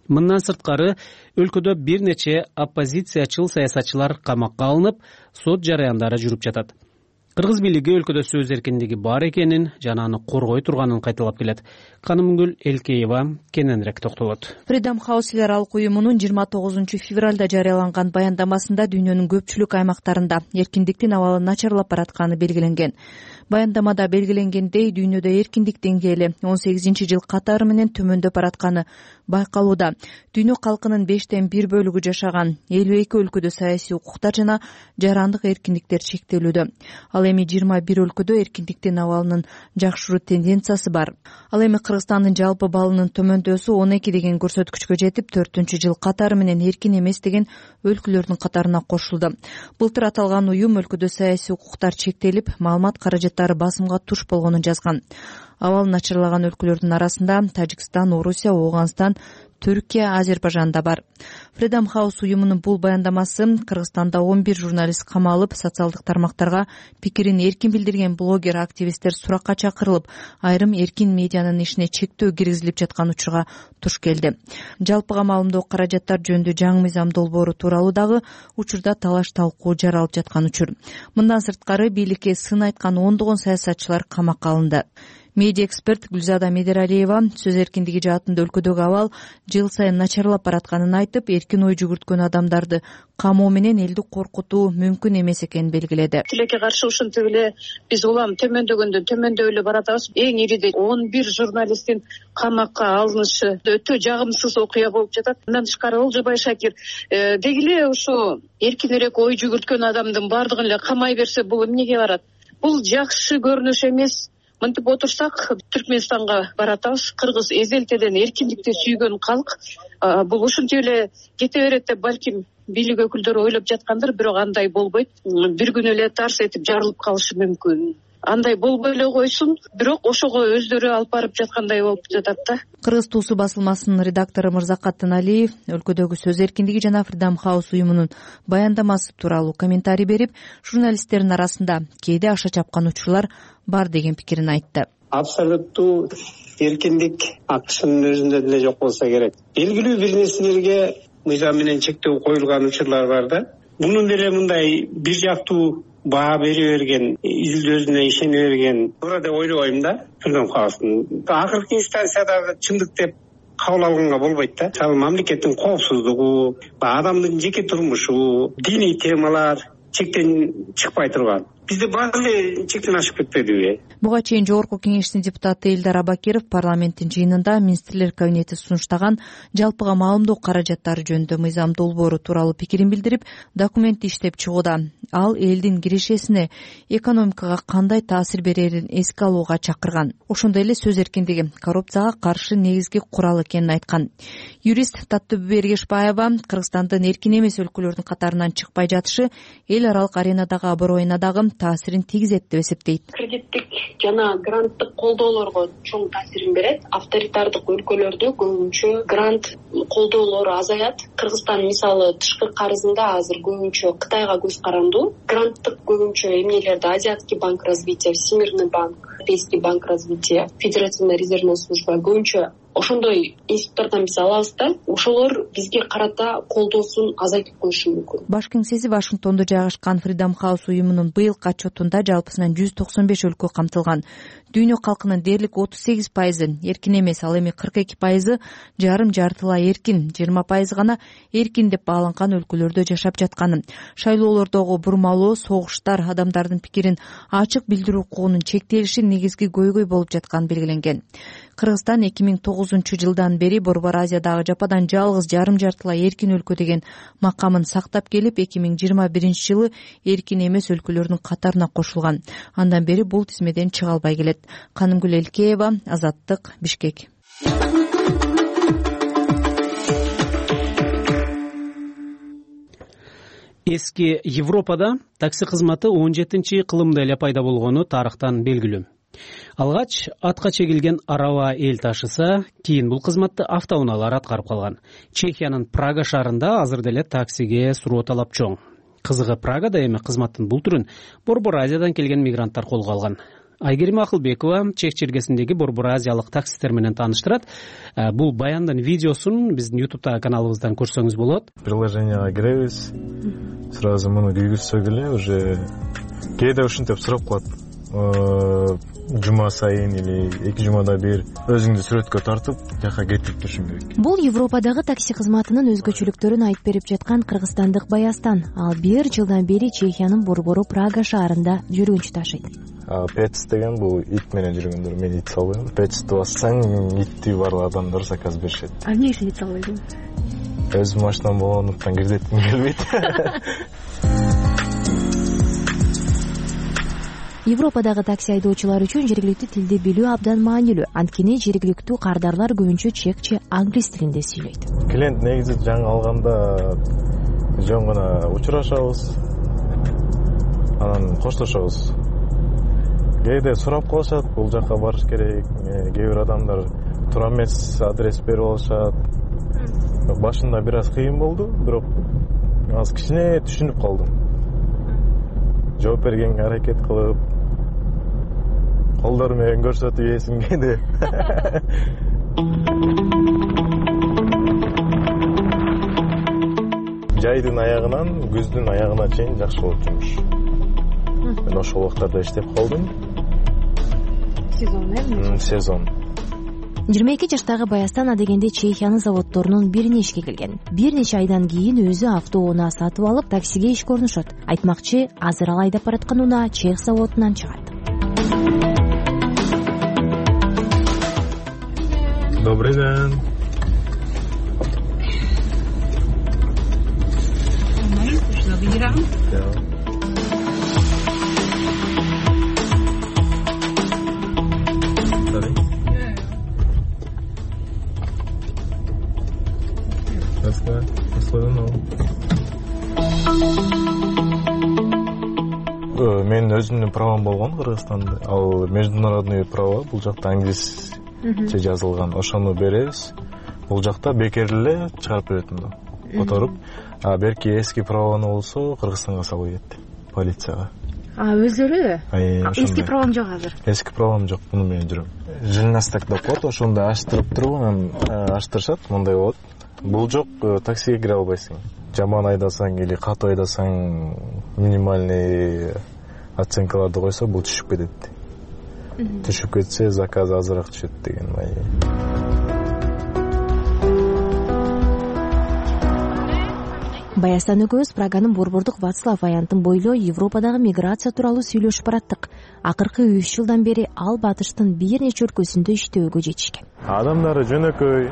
Мындан сырткары өлкөдө бир нече оппозициячыл саясатчылар камакка алынып, сот жараяндары жүрүп жатат. Кыргыз бийлиги өлкөдө сөз эркиндиги бар экенин жана аны коргой турганын кайталап келет. Канымгүл Элкеева кененирээк токтолот. Freedom House эл аралык уюмунун жыйырма тогузунчу февралда жарыяланган баяндамасында дүйнөнүн көпчүлүк аймактарында эркиндиктин абалы начарлап баратканы белгиленген. Баяндамада белгиленгендей, дүйнөдө эркиндик деңгээли он сегизинчи жыл катары менен төмөндөп баратканы байкалууда. Дүйнө калкынын бештен бир бөлүгү жашаган элүү эки өлкөдө саясий укуктар жана жарандык эркиндиктер чектелүүдө. Ал эми жыйырма бир өлкөдө эркиндиктин абалынын жакшыруу тенденциясы бар. Ал эми Кыргызстандын жалпы баллынын төмөндөсү он эки деген көрсөткүчкө жетип, төртүнчү жыл катары менен эркин эмес деген өлкөлөрдүн катарына кошулду. Былтыр аталган уюм өлкөдө саясий укуктар чектелип, маалымат каражаттары басымга туш болгонун жазган. Абал начарлаган өлкөлөрдүн арасында Тажикстан, Орусия, Ооганстан, Түркия, Азербайжан да бар. Freedom House уюмунун бул баяндамасы Кыргызстанда он бир журналист камалып, социалдык тармактарга пикирин эркин билдирген блогер, активисттер суракка чакырылып, айрым эркин медианын ишине чектөө киргизилип жаткан учурга туш келди. Жалпыга маалымдоо каражаттар жөнүндө жаңы мыйзам долбоору тууралуу дагы учурда талаш талкуу жаралып жаткан учур. Мындан сырткары бийликке сын айткан ондогон саясатчылар камакка алынды. Медиа эксперт Гүлзада Медералиева сөз эркиндиги жаатында өлкөдөгү абал жыл сайын начарлап баратканын айтып, эркин ой жүгүрткөн адамдарды камоо менен элди коркутуу мүмкүн эмес экенин белгиледи. Тилекке каршы ушинтип эле биз улам төмөндөгөндөн төмөндөп эле баратабыз. Эң ириде он бир журналисттин камакка алынышы өтө жагымсыз окуя болуп жатат. Мындан тышкары Олжобай Шакир деги эле ушу эркинирээк ой жүгүрткөн адамдын баардыгын эле камай берсе, бул эмнеге барат? Бул жакшы көрүнүш эмес. Мынтип отурсак, Түркмөнстанга баратабыз. Кыргыз эзелтеден эркиндикти сүйгөн калк. Бул ушинтип эле кете берет деп балким бийлик өкүлдөрү ойлоп жаткандыр, бирок андай болбойт. Бир күнү эле тарс этип жарылып калышы мүмкүн. Андай болбой эле койсун, бирок ошого өздөрү алып барып жаткандай болуп жатат да. Кыргыз туусу басылмасынын редактору Мырзакатын Алиев өлкөдөгү сөз эркиндиги жана Freedom House уюмунун баяндамасы тууралуу комментарий берип, журналисттердин арасында кээде аша чапкан учурлар бар деген пикирин айтты. Абсолюттуу эркиндик акшынын өзүндө деле жок болсо керек. Белгилүү бир нерселерге мыйзам менен чектөө коюлган учурлар бар да. Мунун деле мындай бир жактуу баа бере берген, изилдөөсүнө ишене берген туура деп ойлобойм да. Freedom House'ун акыркы инстанцияда чындык деп кабыл алганга болбойт да. Мисалы, мамлекеттин коопсуздугу, адамдын жеке турмушу, диний темалар чектен чыкпай турган. Бизде баары эле чектен ашып кетпедиби? Буга чейин Жогорку Кеңештин депутаты Элдар Абакиров парламенттин жыйынында министрлер кабинети сунуштаган жалпыга маалымдоо каражаттары жөнүндө мыйзам долбоору тууралуу пикирин билдирип, документти иштеп чыгууда. Ал элдин кирешесине, экономикага кандай таасир берерин эске алууга чакырган. Ошондой эле сөз эркиндиги коррупцияга каршы негизги курал экенин айткан. Юрист Таттыбү Эргешбаева Кыргызстандын эркин эмес өлкөлөрдүн катарынан чыкпай жатышы эл аралык аренадагы аброюна дагы таасирин тийгизет деп эсептейт. Кредиттик жана гранттык колдоолорго чоң таасирин берет. Авторитардык өлкөлөрдө көбүнчө грант колдоолору азаят. Кыргызстан мисалы тышкы карызында азыр көбүнчө Кытайга көз карандуу. Гранттык көбүнчө эмнелерди Азиатский банк развития, Всемирный банк, Европейский банк развития, Федеративная резервная служба көбүнчө ошондой институттардан биз алабыз да, ошолор бизге карата колдоосун азайтып коюшу мүмкүн. Баш кеңсеси Вашингтондо жайгашкан Freedom House уюмунун быйылкы отчетунда жалпысынан жүз токсон беш өлкө камтылган. Дүйнө калкынын дээрлик отуз сегиз пайызы эркин эмес, ал эми кырк эки пайызы жарым жартылай эркин, жыйырма пайызы гана эркин деп бааланган өлкөлөрдө жашап жатканын, шайлоолордогу бурмалоо, согуштар, адамдардын пикирин ачык билдирүү укугунун чектелиши негизги көйгөй болуп жатканы белгиленген. Кыргызстан эки миң тогузунчу жылдан бери Борбор Азиядагы жападан жалгыз жарым жартылай эркин өлкө деген макамын сактап келип, эки миң жыйырма биринчи жылы эркин эмес өлкөлөрдүн катарына кошулган. Андан бери бул тизмеден чыга албай келет. Канымгүл Элкеева, Азаттык, Бишкек. Эски Европада такси кызматы он жетинчи кылымда эле пайда болгону тарыхтан белгилүү. Алгач атка чегилген араба эл ташыса, кийин бул кызматты автоунаалар аткарып калган. Чехиянын Прага шаарында азыр деле таксиге суроо талап чоң. Кызыгы Прагада эми кызматтын бул түрүн Борбор Азиядан келген мигранттар колго алган. Айгерим Акылбекова чек чергесиндеги Борбор Азиялык таксисттер менен тааныштырат. Бул баяндын видеосун биздин ютубтагы каналыбыздан көрсөңүз болот. Приложенияга киребиз, сразу муну күйгүзсөк эле уже кээде ушинтип сурап калат. Жума сайын или эки жумада бир өзүңдү сүрөткө тартып жака кетип турушуң керек. Бул Европадагы такси кызматынын өзгөчөлүктөрүн айтып берип жаткан кыргызстандык Баястан. Ал бир жылдан бери Чехиянын борбору Прага шаарында жүргүнчү ташыйт. Петс деген бул ит менен жүргөндөр, мен ит салбайм. Петсти бассаң итти барлык адамдар заказ беришет. А эмне үчүн ит салбайсың? Өз машинам болгондуктан кирдетким келбейт. Европадагы такси айдоочулар үчүн жергиликтүү тилди билүү абдан маанилүү. Анткени жергиликтүү кардарлар көбүнчө чекче англис тилинде сүйлөйт. Клиент негизи жаңы алганда жөн гана учурашабыз, анан коштошобуз. Кээде сурап калышат, бул жака барыш керек. Кээ бир адамдар туура эмес адрес берип алышат. Башында бир аз кыйын болду, бирок аз кичине түшүнүп калдым. Жооп бергенге аракет кылып, колдор менен көрсөтүп эсим кээде. Жайдын аягынан күздүн аягына чейин жакшы болуп жумуш. Мен ошол убактарда иштеп калдым. Сезон эмне? Сезон. жыйырма эки жаштагы Баястан адегенде Чехиянын заводдорунун бирине ишке келген. Бир нече айдан кийин өзү автоунаа сатып алып, таксиге ишке орношот. Айтмакчы, азыр ал айдап бараткан унаа Чех заводунан чыгат. Добрый день. Мен өзүмдүн правам болгон Кыргызстанда. Ал международный право, бул жакта англисче жазылган. Ошону беребиз. Бул жакта бекер эле чыгарып берет мында. Которуп, а берки эски правону болсо Кыргызстанга салып кетти полицияга. А өздөрү? Эски правам жок азыр. Эски правам жок, муну менен жүрөм. Жильностьтак деп коет, ошондо аштырып туруп, анан аштырышат, мындай болот. Бул жок, таксиге кире албайсың. Жаман айдасаң или катуу айдасаң, минимальный оценкаларды койсо бул түшүп кетет. Түшүп кетсе заказ азыраак түшөт деген май. Баястан экөөбүз Праганын борбордук Вацлав аянтын бойлой Европадагы миграция тууралуу сүйлөшүп бараттык. Акыркы үч жылдан бери ал батыштын бир нече өлкөсүндө иштөөгө жетишкен. Адамдары жөнөкөй.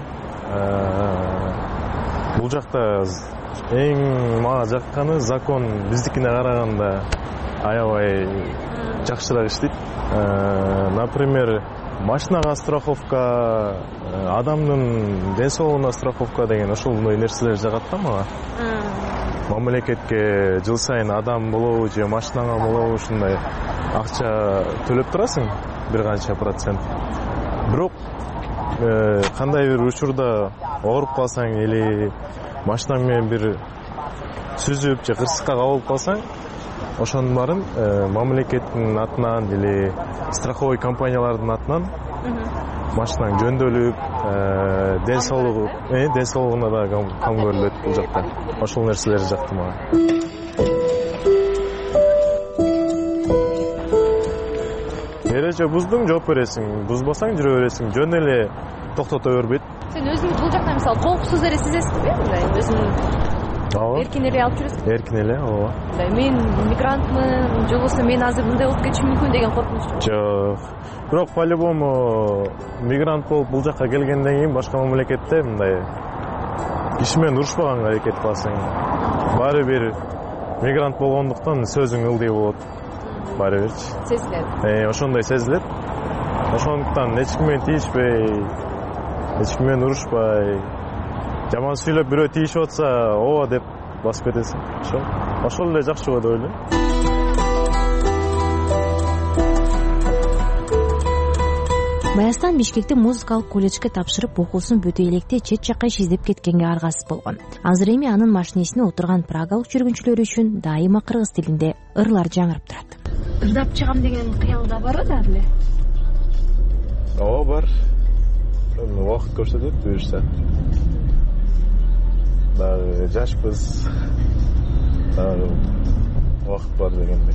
Бул жакта эң мага жакканы закон биздикине караганда аябай жакшыраак иштейт. Например, машинага страховка, адамдын ден соолугуна страховка деген ошондой нерселер жагат да мага. Мамлекетке жыл сайын адам болобу же машинаңа болобу ушундай акча төлөп турасың, бир канча процент. Бирок кандай бир учурда ооруп калсаң или машинаң менен бир сүзүп же кырсыкка кабылып калсаң, ошонун баарын мамлекеттин атынан или страховой компаниялардын атынан машинаң жөндөөлүп, ден соолугу, ден соолугуна да кам көрүлөт бул жакта. Ошол нерселер жакты мага. Эреже буздуң, жооп бересиң, бузбасаң жүрө бересиң, жөн эле токтото бербейт. Сен өзүң бул жакта мисалы коопсуз эле сезесиңби? Мындай өзүң эркин эле алып жүрөсүң? Эркин эле, ооба. Мен мигрантмын, же болбосо мен азыр мындай болуп кетишим мүмкүн деген коркунуч жок. Жок. Бирок по-любому мигрант болуп бул жакка келгенден кийин башка мамлекетте мындай киши менен урушпаганга аракет кыласың. Баары бир мигрант болгондуктан сөзүң ылдый болот. Баары бирчи. Сезилет. Э, ошондой сезилет. Ошондуктан эч ким менен тийишпей, эч ким менен урушпай, жаман сүйлөп бирөө тийишип атса, ооба деп басып кетесиң. Ошол, ошол эле жакшы болот деп ойлойм. Баястан Бишкекте музыкалык колледжге тапшырып окуусун бүтө электе чет жакка издеп кеткенге аргасыз болгон. Азыр эми анын машинесине отурган прагалык жүргүнчүлөр үчүн дайыма кыргыз тилинде ырлар жаңырып турат. Ырдап чыгам деген кыялда барбы эле? Ооба, бар. Убакыт көрсөтөт буюрса. Дагы жашпыз. Дагы убакыт бар дегендей.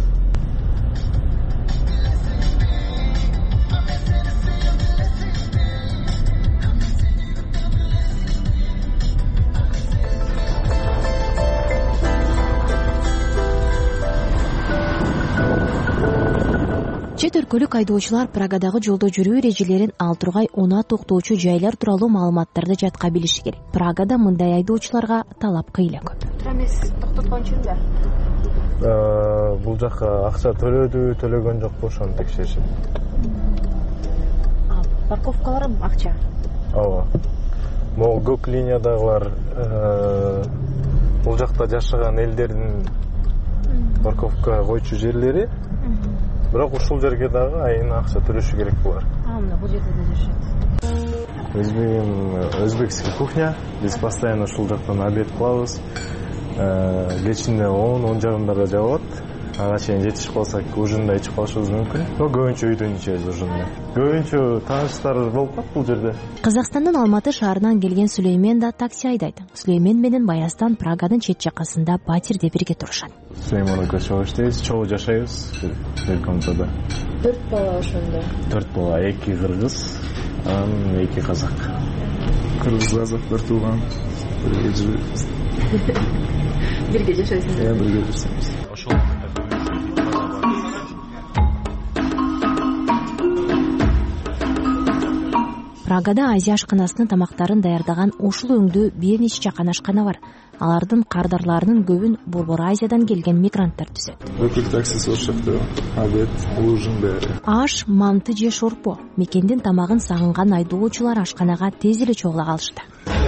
Чет өлкөлүк айдоочулар Прагадагы жолдо жүрүү эрежелерин ал тургай унаа токтоочу жайлар тууралуу маалыматтарды жатка билиши керек. Прагада мындай айдоочуларга талап кыйла көп. Эмес токтоткончу да. Бул жакка акча төлөдү, төлөгөн жокпу ошону текшеришет. Парковкаларым акча. Ооба. Могу көк линиядагылар бул жакта жашаган элдердин парковка койчу жерлери. Бирок ушул жерге дагы айына акча төлөшү керек булар. А, мына бул жерде да жашайт. Өзбегим өзбекский кухня. Биз постоянно ушул жактан обед кылабыз. Кечинде он он жарымдарда жабылат. Ага чейин жетишип калсак ужинда ичип калышыбыз мүмкүн. Но көбүнчө үйдөн ичебиз ужинда. Көбүнчө тааныштар болуп калат бул жерде. Казакстандын Алматы шаарынан келген Сүлеймен да такси айдайт. Сүлеймен менен Баястан Праганын чет жакасында батирде бирге турушат. Сүлеймен Качова иштейбиз, чогуу жашайбыз бир комнатада. Төрт бала ошондо. Төрт бала, эки кыргыз, анан эки казак. Кыргыз казактар тууган. Бирге жүрөбүз. Бирге жашайсыңдар. Иә, бирге жашайбыз. Ошол Прагада Азия ашканасынын тамактарын даярдаган ушул өңдүү бир нече чакан ашкана бар. Алардын кардарларынын көбүн Борбор Азиядан келген мигранттар түзөт. Бүкүл таксиси ошокто. Обед, ужин бери. Аш, манты же шорпо. Мекендин тамагын сагынган айдоочулар ашканага тез эле чогула калышты.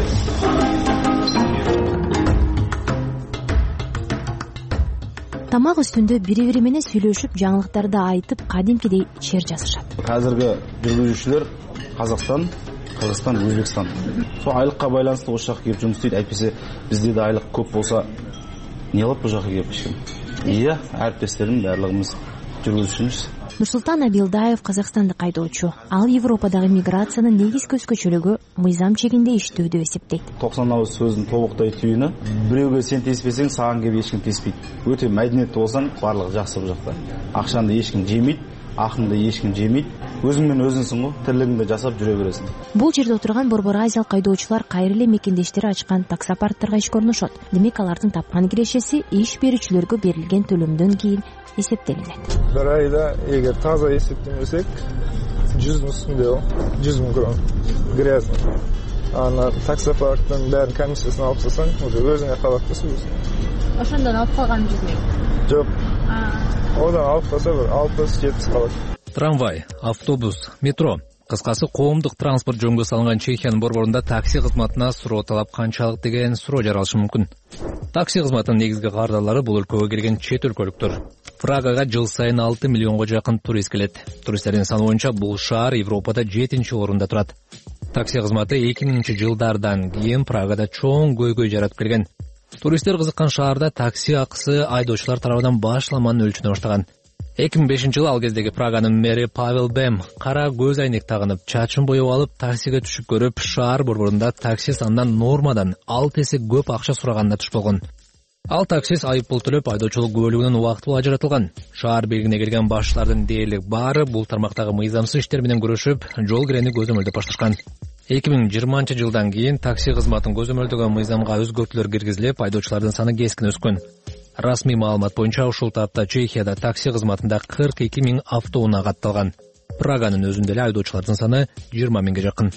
Тамак үстүндө бири-бири менен сүйлөшүп, жаңылыктарды айтып, кадимкидей чер жазышат. Азыркы жүргүзүүчүлөр Казакстан, Кыргызстан, Өзбекстан. Сол айлыкка байланыштуу ошол жака келип жумуш істейт. Айтпесе бизде да айлык көп болсо, эмне кылып бул жака келип ишин? Ия, әріптестерим барлыгыбыз жүргүзүүчүмүз. Нурсултан Абилдаев казакстандык айдоочу. Ал Европадагы миграциянын негизги көзгөчөлүгү мыйзам чегинде иштөө деп эсептейт. токсон агыз сөздүн тобуктай түйүнү бирөөгө сен теспесең, саган келип эч ким теспейт. Өтө мәдениеттүү болсаң, барлыгы жакшы бул жакта. Акчанды эч ким жемейт, акыңды эч ким жемейт. Өзүң менен өзүңсүң го, тирлигиңди жасап жүрө бересиң. Бул жерде отурган Борбор Азиялык айдоочулар кайра эле мекендештери ачкан таксопарктарга ишке орношот. Демек алардын тапкан кирешеси иш берүүчүлөргө берилген төлөмдөн кийин эсептелинет. Бир айда эгер таза эсептемесек, жүздүн үстүндө жүз миң крон грязный. Ана таксопарктын баарын комиссиясын алып салсаң, уже өзүңө калат да сөз. Ошондон алып калган жүз миң. Жок. Одан алып калса бир алтымыш жетимиш калат. Трамвай, автобус, метро. Кыскасы коомдук транспорт жөнгө салынган Чехиянын борборунда такси кызматына суроо талап канчалык деген суроо жаралышы мүмкүн. Такси кызматынын негизги кардарлары бул өлкөгө келген чет өлкөлүктөр. Прагага жыл сайын алты миллионго жакын турист келет. Туристтердин саны боюнча бул шаар Европада жетинчи орунда турат. Такси кызматы эки миңинчи жылдардан кийин Прагада чоң көйгөй жаратып келген. Туристтер кызыккан шаарда такси акысы айдоочулар тарабынан башламанын өлчөнө баштаган. эки миң бешинчи жылы ал кездеги Праганын мэри Павел Бем кара көз айнек тагынып, чачын боеп алып, таксиге түшүп көрүп, шаар борборунда такси санынан нормадан алты эсе көп акча сураганына туш болгон. Ал таксист айыппул төлөп, айдоочулук күбөлүгүнөн убактылуу ажыратылган. Шаар белгине келген башчылардын дээрлик баары бул тармактагы мыйзамсыз иштер менен күрөшүп, жол кирени көзөмөлдөп башташкан. эки миң жыйырманчы жылдан кийин такси кызматын көзөмөлдөгөн мыйзамга өзгөртүүлөр киргизилип, айдоочулардын саны кескин өскөн. Расмий маалымат боюнча ушул тапта Чехияда такси кызматында кырк эки миң автоунаа катталган. Праганын өзүндө эле айдоочулардын саны жыйырма миңге жакын.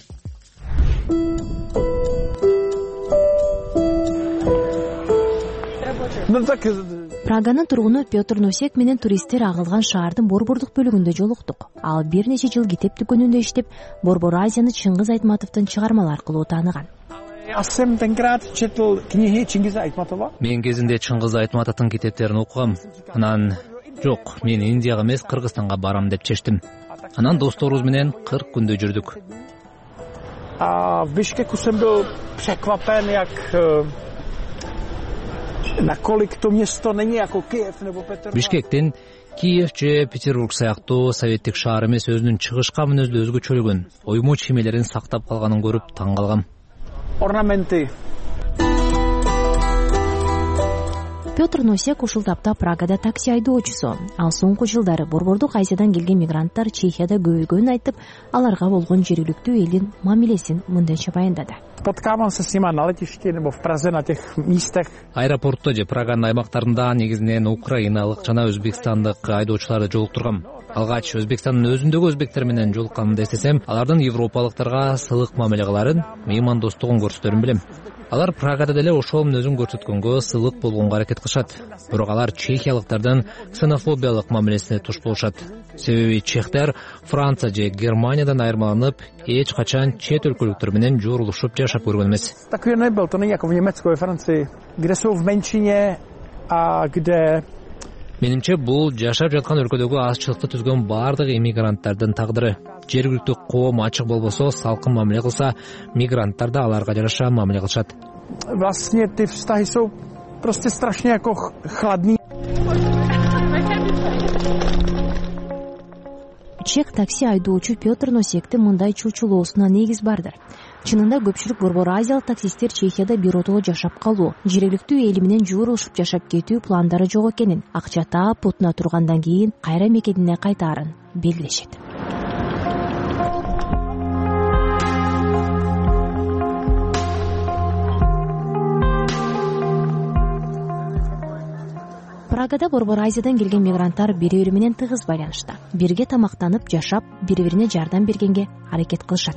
Праганын тургуну Петр Носек менен туристтер агылган шаардын борбордук бөлүгүндө жолуктук. Ал бир нече жыл китеп дүкөнүндө иштеп, Борбор Азияны Чыңгыз Айтматовдун чыгармалары аркылуу тааныган. Мен кезинде Чыңгыз Айтматовдун китептерин окугам. Анан жок, мен Индияга эмес, Кыргызстанга барам деп чечтим. Анан досторубуз менен кырк күндөй жүрдүк. A v Biškeku jsem byl překvapen, jak nakolik to město není jako Kyjev nebo Petrohrad. Бишкектен Киев же Петербург сыяктуу советтик шаар эмес өзүнүн чыгышка мүнөздүү өзгөчөлүгүн, оймо чиймелерин сактап калганын көрүп таң калгам. Орнаменты. Петр Носек ушул тапта Прагада такси айдоочусу. Ал соңку жылдары Борбордук Азиядан келген мигранттар Чехияда көбөйгөнүн айтып, аларга болгон жергиликтүү элдин мамилесин мындайча баяндады. Поткавам се с ними на летиште nebo в Празе на тех местах. Аэропортто же Праганын аймактарында негизинен украиналык жана өзбекстандык айдоочуларды жолуктургам. Алгач Өзбекстандын өзүндөгү өзбектер менен жолукканымды эстесем, алардын европалыктарга сылык мамиле кыларын, меймандостугун көрсөтөрүн билем. Алар Прагада деле ошол мүнөзүн көрсөткөнгө сылык болгонго аракет кылышат. Бирок алар чехиялыктардын ксенофобиялык мамилесине туш болушат. Себеби чехтер Франция же Германиядан айырмаланып, эч качан чет өлкөлүктөр менен жорулушуп жашап көргөн эмес. Такой не был, то не как в Немецкой Франции, где jsou в меньшине, а где Менимче бул жашап жаткан өлкөдөгү азчылыкты түзгөн бардык эмигранттардын тагдыры. Жергиликтүү коом ачык болбосо, салкын мамиле кылса, мигранттар да аларга жараша мамиле кылышат. Vlastně ty vztahy jsou prostě strašně jako chladný. Чех такси айдоочу Петр Носектин мындай чучулоосуна негиз бардыр. Чынында көпчүлүк борбор азиялык таксисттер Чехияда биротоло жашап калуу, жергиликтүү эли менен жуурулушуп жашап кетүү пландары жок экенин, акча таап потуна тургандан кийин кайра мекенине кайтаарын белгилешет. Прагада борбор азиядан келген мигранттар бири-бири менен тыгыз байланышта. Бирге тамактанып, жашап, бири-бирине жардам бергенге аракет кылышат.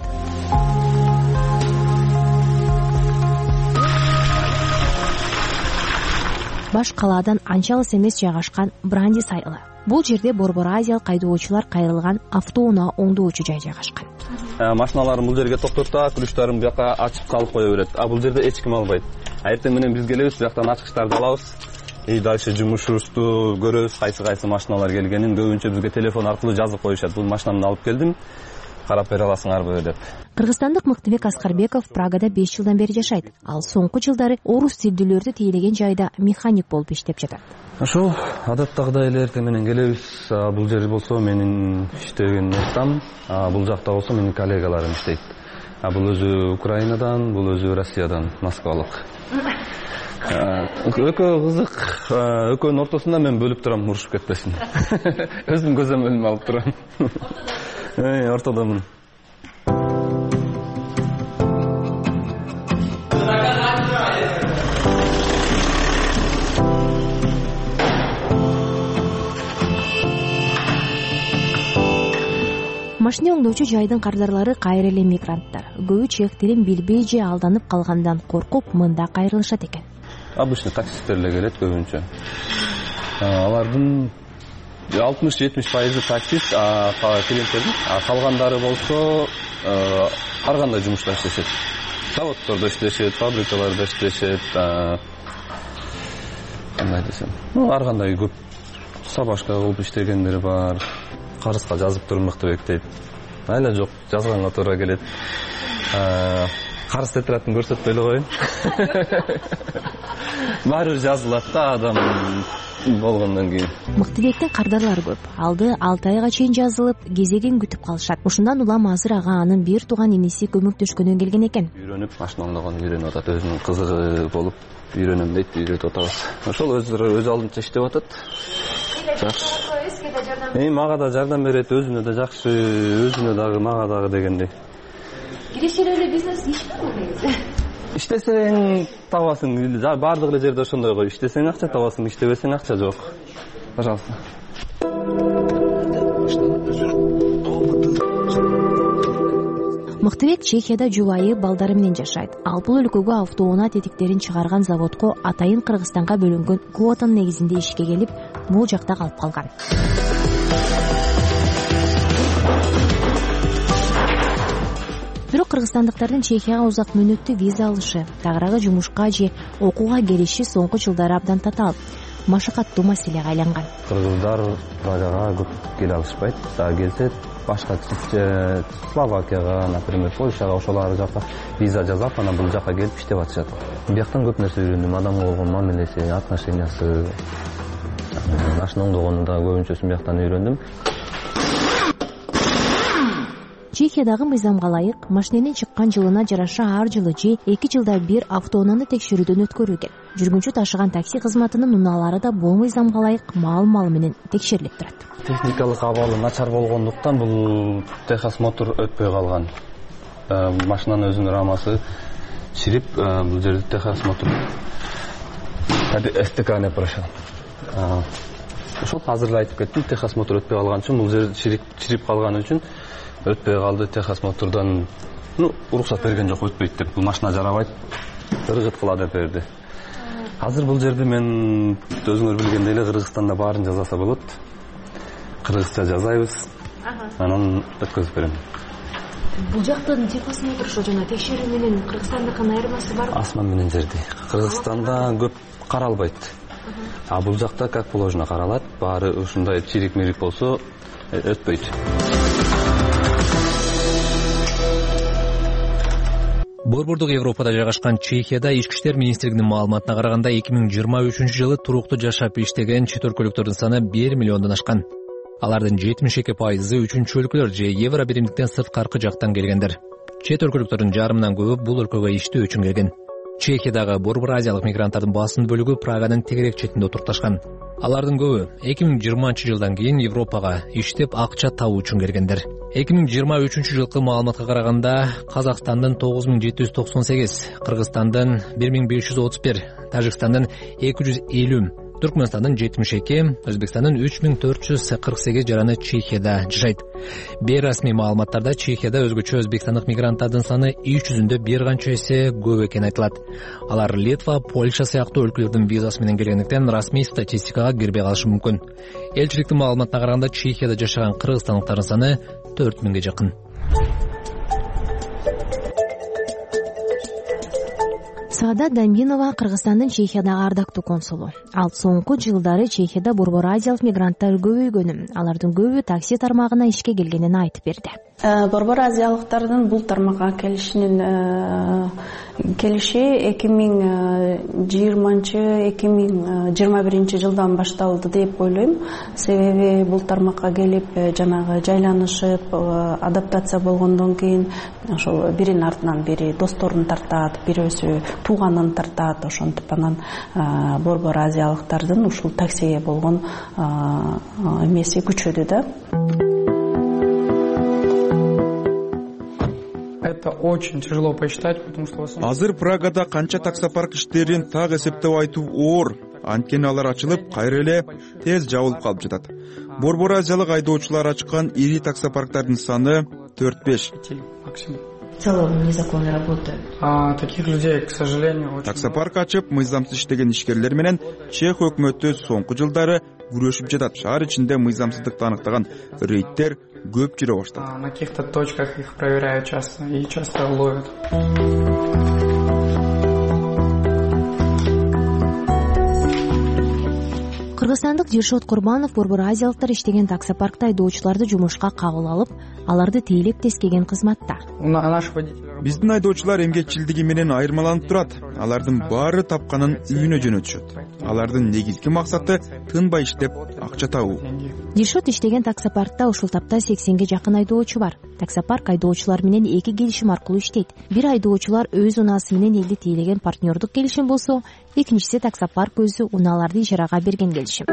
Баш калаадан анча алыс эмес жайгашкан Брандис айылы. Бул жерде борбор азиялык айдоочулар кайрылган автоунаа оңдоочу жай жайгашкан. Машиналарын бул жерге токтотуп, ключтарын буяка ачып калып кое берет. А бул жерде эч ким албайт. Эртең менен биз келебиз, бияктан ачкычтарды алабыз. И дальше жумушубузду көрөбүз, кайсы кайсы машиналар келгенин. Көбүнчө бизге телефон аркылуу жазып коюшат. Бул машинамды алып келдим, карап бере аласыңарбы деп. Кыргызстандык Мыктыбек Аскарбеков Прагада беш жылдан бери жашайт. Ал соңку жылдары орус тилдүүлөрдү тейлеген жайда механик болуп иштеп жатат. Ошол адаттагыдай эле эртең менен келебиз. Бул жер болсо менин иштеген местам, бул жакта болсо менин коллегаларым иштейт. Бул өзү Украинадан, бул өзү Россиядан, Москвалык. Өкө кызык, өкөнүн ортосунда мен бөлүп турам, урушуп кетпесин. Өзүм көзөмөлүмө алып турам. Эй, ортодомун. Машина оңдоочу жайдын кардарлары кайра эле мигранттар. Көбү чех тилин билбей же алданып калгандан коркуп мында кайрылышат экен. Обычный таксисттер эле келет көбүнчө. Алардын алтымыш-жетимиш пайызы таксист, клиенттердин, а калгандары болсо ар кандай жумушта иштешет. Заводдордо иштешет, фабрикаларда иштешет, кандай десем, ну ар кандай көп сабашка болуп иштегендер бар. Карызга жазып туруп Мыктыбек дейт. Айла жок, жазганга туура келет. Карыз тетиратын көрсөтпөй эле коеюн. Баары жазылат да адам болгондон кийин. Мыктыбектин кардарлары көп. Алды алты айга чейин жазылып, кезегин күтүп калышат. Ушундан улам азыр ага анын бир тууган иниси көмөктөшкөнүн келген экен. Үйрөнүп, машина оңдогон үйрөнүп атат, өзүнүн кызыгы болуп үйрөнөм дейт, үйрөтүп атабыз. Ошол өзү өз алдынча иштеп атат. Жакшы. Эми мага да жардам берет, өзүнө да жакшы, өзүнө дагы, мага дагы дегендей. Кирешелүү бизнес ишпи бул негизи? Иштесең табасың, бардык эле жерде ошондой го. Иштесең акча табасың, иштебесең акча жок. Пожалуйста. Мыктыбек Чехияда жубайы балдары менен жашайт. Ал бул өлкөгө автоунаа тетиктерин чыгарган заводко атайын Кыргызстанга бөлүнгөн квотанын негизинде ишке келип, бул жакта калып калган. Бирок кыргызстандыктардын Чехияга узак мөөнөттүү виза алышы, тагыраагы жумушка же окууга келиши соңку жылдары абдан татаал. машакаттуу маселеге айланган. Кыргыздар Прагага көп келе алышпайт, дагы келсе башка Словакияга, например, Польшага, ошолар жака виза жасап, анан бул жака келип иштеп атышат. Бияктан көп нерсе үйрөндүм, адамга болгон мамилеси, отношениясы, ашын оңдогонун да көбүнчөсүн бияктан үйрөндүм. Чехиядагы мыйзамга ылайык машиненин чыккан жылына жараша ар жылы же эки жылда бир автоунааны текшерүүдөн өткөрүлгөн. Жүргүнчү ташыган такси кызматынын унаалары да бул мыйзамга ылайык маал-мал менен текшерилип турат. Техникалык абалы начар болгондуктан бул техосмотр өтпөй калган. Машинанын өзүнүн рамасы чирип, бул жерде техосмотр СТК не прошел. Ошол азыр эле айтып кеттим, техосмотр өтпөй калган үчүн бул жерде чирип калган үчүн өтпөй калды, техосмотрдан ну уруксат берген жок, өтпөйт деп. Бул машина жарабайт, ыргыт кыла деп берди. Азыр бул жерде мен өзүңөр билгендей эле Кыргызстанда баарын жасаса болот. Кыргызча жазайбыз, анан өткөзүп берем. Бул жактын техосмотр ошо жана текшерүү менен Кыргызстандыкынын айырмасы барбы? Асман менен жердей. Кыргызстанда көп каралбайт. А бул жакта как положено каралат, баары ушундай чирик-мирик болсо өтпөйт. Борбордук Европада жайгашкан Чехияда ички иштер министрлигинин маалыматына караганда эки миң жыйырма үчүнчү жылы туруктуу жашап иштеген чет өлкөлүктөрдүн саны бир миллиондон ашкан. Алардын жетимиш эки пайызы үчүнчү өлкөлөр же евро биримдиктен сырткаркы жактан келгендер. Чет өлкөлүктөрдүн жарымынан көбү бул өлкөгө иштөө үчүн келген. Чехиядагы борбор азиялык мигранттардын басым бөлүгү Праганын тегерек четинде отурукташкан. Алардын көбү эки миң жыйырманчы жылдан кийин Европага иштеп акча табуу үчүн келгендер. эки миң жыйырма үчүнчү жылкы маалыматка караганда Казакстандын тогуз миң жети жүз токсон сегиз, Кыргызстандын бир миң беш жүз отуз бир, Тажикстандын эки жүз элүү, Түркмөнстандын жетимиш эки, Өзбекстандын үч миң төрт жүз кырк сегиз жараны Чехияда жашайт. Бейрасмий маалыматтарда Чехияда өзгөчө өзбекстандык мигранттардын саны үч жүзүндө бир канча эсе көп экени айтылат. Алар Литва, Польша сыяктуу өлкөлөрдүн визасы менен келгендиктен расмий статистикага кирбей калышы мүмкүн. Элчиликтин маалыматына караганда Чехияда жашаган кыргызстандыктардын саны төрт миңге жакын. Саадат Дамбинова Кыргызстандын Чехиядагы ардактуу консулу. Ал соңку жылдары Чехияда борбор азиялык мигранттар көбөйгөнүн, алардын көбү такси тармагына ишке келгенин айтып берди. Борбор азиялыктардын бул тармакка келишинин келиши эки миң жыйырманчы эки миң жыйырма биринчи жылдан башталды деп ойлойм. Себеби бул тармакка келип жанагы жайланышып, адаптация болгондон кийин ошол биринин артынан бири досторун тартат, бирөөсү тууганын тартат, ошентип анан борбор азиялыктардын ушул таксиге болгон эмеси күчөдү да. Это очень тяжело посчитать, потому что азыр Прагада канча таксопарк иштерин так эсептеп айтуу оор. Анткени алар ачылып, кайра эле тез жабылып калып жатат. Борбор азиялык айдоочулар ачкан ири таксопарктардын саны төрт беш. В целом незаконно работают. А таких людей, к сожалению, очень... Таксопарк ачып, мыйзамсыз иштеген ишкерлер менен Чех өкмөтү соңку жылдары күрөшүп жатат. Шаар ичинде мыйзамсыздыкты аныктаган рейдтер көп жүрө баштады. На каких-то точках их проверяют часто и часто ловят. Кыргызстандык Дилшот Курбанов борбор азиялыктар иштеген таксопаркта айдоочуларды жумушка кабыл алып, аларды тейлеп тескеген кызматта. Биздин айдоочулар эмгекчилдиги менен айырмаланып турат. Алардын баары тапканын үйүнө жөнөтүшөт. Алардын негизги максаты тынбай иштеп акча табуу. Дилшот иштеген таксопаркта ушул тапта сексенге жакын айдоочу бар. Таксопарк айдоочулар менен эки келишим аркылуу иштейт. Бир айдоочулар өз унаасы менен элди тейлеген партнердук келишим болсо, экинчиси таксопарк өзү унааларды ижарага берген келишим.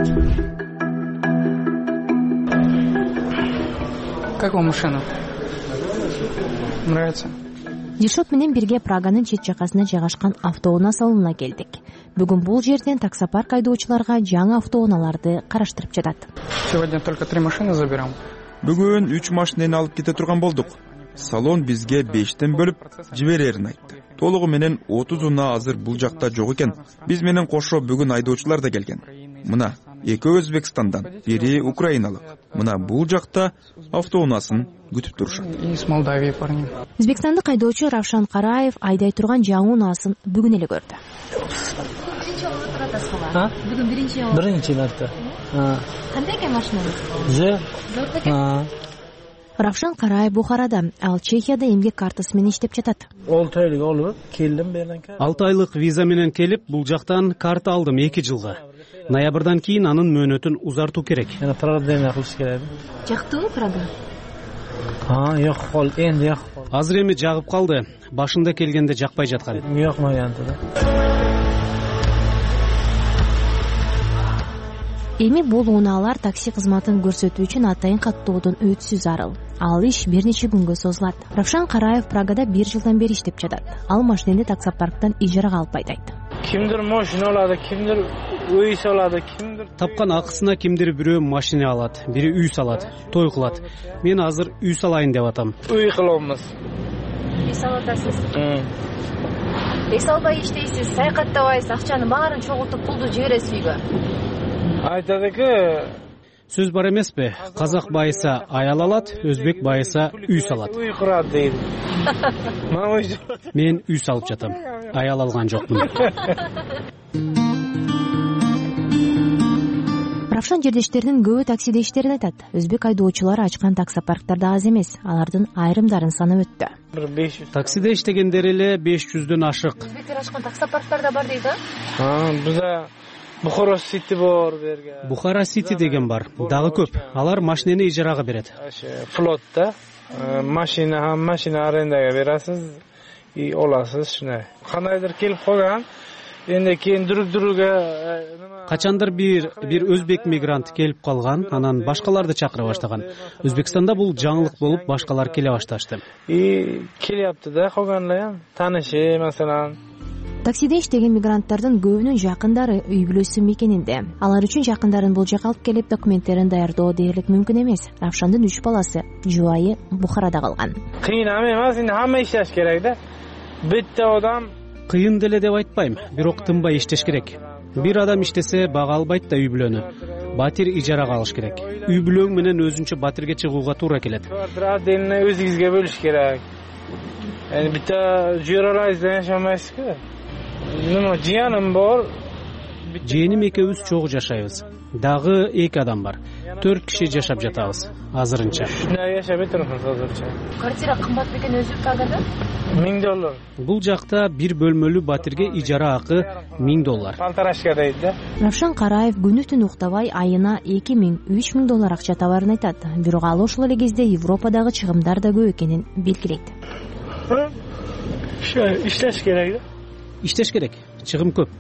Как вам машина? Нравится? Дилшот менен бирге Праганын чет жакасына жайгашкан автоунаа салонуна келдик. Бүгүн бул жерден таксопарк айдоочуларга жаңы автоунааларды караштырып жатат. Сегодня только три машины заберем. Бүгүн үч машинени алып кете турган болдук. Салон бизге бештен бөлүп жиберерин айтты. Толугу менен отуз унаа азыр бул жакта жок экен. Биз менен кошо бүгүн айдоочулар да келген. Мына экөө Өзбекстандан, бири украиналык. Мына бул жакта автоунаасын күтүп турушат. Из Молдавии парни. Өзбекстандык айдоочу Равшан Караев айдай турган жаңы унаасын бүгүн эле көрдү. машинаңыз? Бүгүн биринчи жолу. Биринчи марта. Кандай экен машинаңыз? Же. Зор экен. Равшан Караев Бухарада, ал Чехияда эмгек картасы менен иштеп жатат. алты айлык алып келдим берден кийин. алты айлык виза менен келип, бул жактан карта алдым эки жылга. Ноябрдан кийин анын мөөнөтүн узартуу керек. Жана продление кылыш керек. Жактыбы Прага? А, жок, кол, энди жок. Азыр эми жагып калды. Башында келгенде жакпай жаткан. Жок, маянты да. Эми бул унаалар такси кызматын көрсөтүү үчүн атайын каттоодон өтүүсү зарыл. Ал иш бир нече күнгө созулат. Равшан Караев Прагада бир жылдан бери иштеп жатат. Ал машинени таксопарктан ижарага алып айдайт. Кимдир машина алады, кимдир үй салады, кимдир тапкан акысына кимдир бирөө машина алат, бири үй салат, той кылат. Мен азыр үй салайын деп атам. Үй кылабыз. Үй салып атасыз. Үй салбай иштейсиз, саякаттабайсыз, акчаны баарын чогултуп пулду жибересиз үйгө. Айтадыки, сөз бар эмеспи? Казак байыса аял алат, өзбек байыса үй салат. Үй курат дейт. Мен үй салып жатам. Аял алган жокмун. Равшан жердештеринин көбү таксиде иштерин айтат. Өзбек айдоочулары ачкан таксопарктарда аз эмес. Алардын айрымдарын санап өттү. Таксиде иштегендер эле беш жүздөн ашык. Өзбектер ачкан таксопарктар да бар дейт, а? А, бизде Бухара Сити бар берге. Бухара Сити деген бар. Дагы көп. Алар машинени ижарага берет. Флотта машина, машина арендага берасиз и оласыз шуна. Кандайдыр келип калган. Энди кийин дүрүк-дүрүгө качандыр бир бир өзбек мигрант келип калган, анан башкаларды чакыра баштаган. Өзбекстанда бул жаңылык болуп, башкалар келе башташты. И келяпты да калганлар, таанышы маселен. Таксиде иштеген мигранттардын көбүнүн жакындары үй бүлөсү мекенинде. Алар үчүн жакындарын бул жака алып келип документтерин даярдоо дээрлик мүмкүн эмес. Равшандын үч баласы, жубайы Бухарада калган. Кыйын эмес, эми хамма иштеш керек да. Бетте адам кыйын деле деп айтпайм, бирок тынбай иштеш керек. Бир адам иштесе бага албайт да үй бүлөнү. Батир ижарага алыш керек. Үй бүлөң менен өзүнчө батирге чыгууга туура келет. Квартираны өзүңүзгө бөлүш керек. Эми битте жүйрөлайсыз жашамайсызбы? Нема жыяным бар. Жыйыным экөөбүз чогуу жашайбыз. Дагы эки адам бар. Төрт киши жашап жатабыз азырынча. Шундай жашап турабыз азырынча. Квартира кымбат бекен өзү Прагада? миң доллар. Бул жакта бир бөлмөлүү батирге ижара акы миң доллар. Полторашка дейт да. Равшан Караев күнү түн уктабай айына эки миң үч миң доллар акча табарын айтат. Бирок ал ошол эле кезде Европадагы чыгымдар да көп экенин белгилейт. Иштеш керек да. Иштеш керек. Чыгым көп.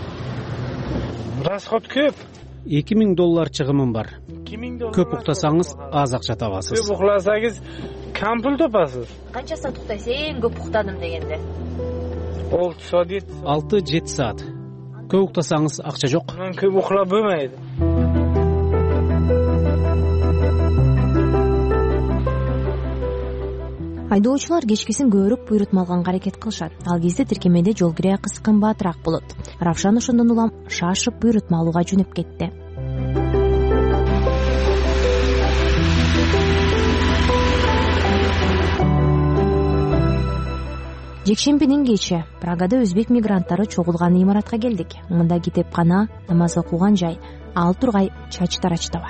Расход көп. эки миң доллар чыгымым бар. эки миң доллар. Көп уктасаңыз аз акча табасыз. Көп уктасаңыз кам пул тапасыз. Канча саат уктайсыз? Эң көп уктадым дегенде. алты саат, жети саат. алты жети саат. Көп уктасаңыз акча жок. Мен көп уктап болбойт. Айдоочулар кечкисин көбүрөөк буйрутма алганга аракет кылышат. Ал кезде тиркемеде жол кире акысы кымбатыраак болот. Равшан ошондон улам шашып буйрутма алууга жөнөп кетти. Жекшембинин кечи Прагада өзбек мигранттары чогулган имаратка келдик. Мында китепкана, намаз окуган жай, ал тургай чач тарач да бар.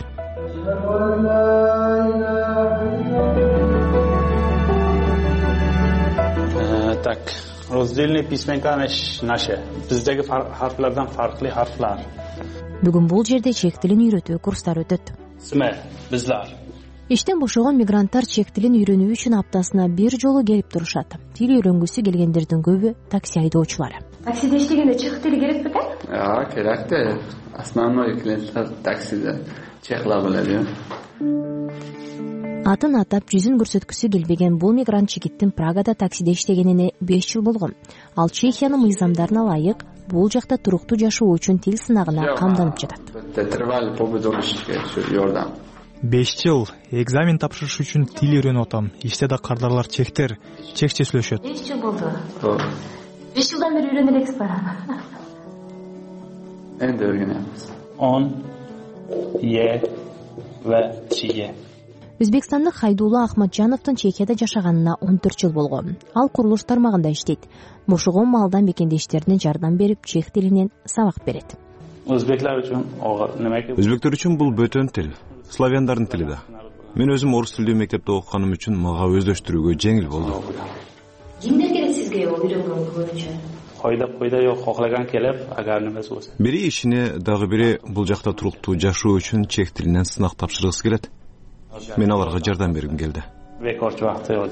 Так, раздельный письменка наши. Биздеги харфлардан фарклы харфлар. Бүгүн бул жерде чек тилин үйрөтүү курстары өтөт. Сме, bizlar. Иштен бошогон мигранттар чек тилин үйрөнүү үчүн аптасына бир жолу келип турушат. Тил үйрөнгүсү келгендердин көбү такси айдоочулары. Таксиде иштегенде чек тили керек бекен? Ja, керек да. Основной клиенттер таксиде чехла билет. Атын атап жүзүн көрсөткүсү келбеген бул мигрант жигиттин Прагада таксиде иштегенине беш жыл болгон. Ал Чехиянын мыйзамдарына ылайык бул жакта туруктуу жашоо үчүн тил сынагына камданып жатат. беш жыл экзамен тапшырыш үчүн тил үйрөнүп атам. Иште да кардарлар чехтер чехче сүйлөшөт. беш жыл болду. беш жылдан бери үйрөнүп элексиз бара. Энди үйрөнөбүз. он, е ва чие. Өзбекстандык Хайдулла Ахматжановдун Чехияда жашаганына он төрт жыл болгон. Ал курулуш тармагында иштейт. Бошогон малдан мекендештерине жардам берип, чех тилинен сабак берет. Өзбеклер үчүн немеки? Өзбектер үчүн бул бөтөн тил, славяндардын тили да. Мен өзүм орус тилдүү мектепте окуганым үчүн мага өздөштүрүүгө жеңил болду. Кимдер келет сизге үйрөнгөн көбүнчө? Койда койда жок, коклаган келип, агар немеси болсо. Бири ишине, дагы бири бул жакта туруктуу жашоо үчүн чех тилинен сынак тапшыргысы келет. Мен аларга жардам бергим келди. Бекорчу вакыты жок.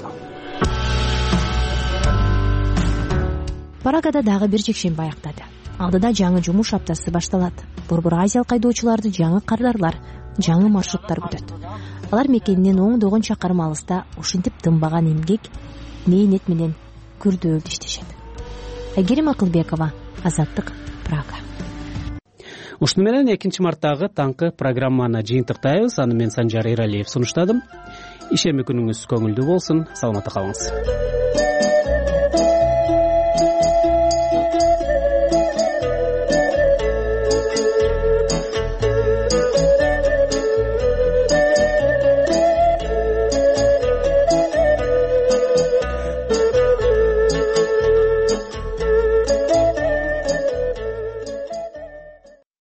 Прагада дагы бир жекшемби аяктады. Алдыда жаңы жумуш аптасы башталат. Борбор азиялык айдоочуларды жаңы кардарлар, жаңы маршруттар күтөт. Алар мекенинен оңдогон чакырым алыста ушинтип тынбаган эмгек, мээнет менен күрдөөлүү иштешет. Айгерим Акылбекова, Азаттык, Прага. Ушуну менен экинчи марттагы таңкы программаны жыйынтыктайбыз. Аны мен Санжар Эралиев сунуштадым. Ишемби күнүңүз көңүлдүү болсун. Саламатта калыңыз.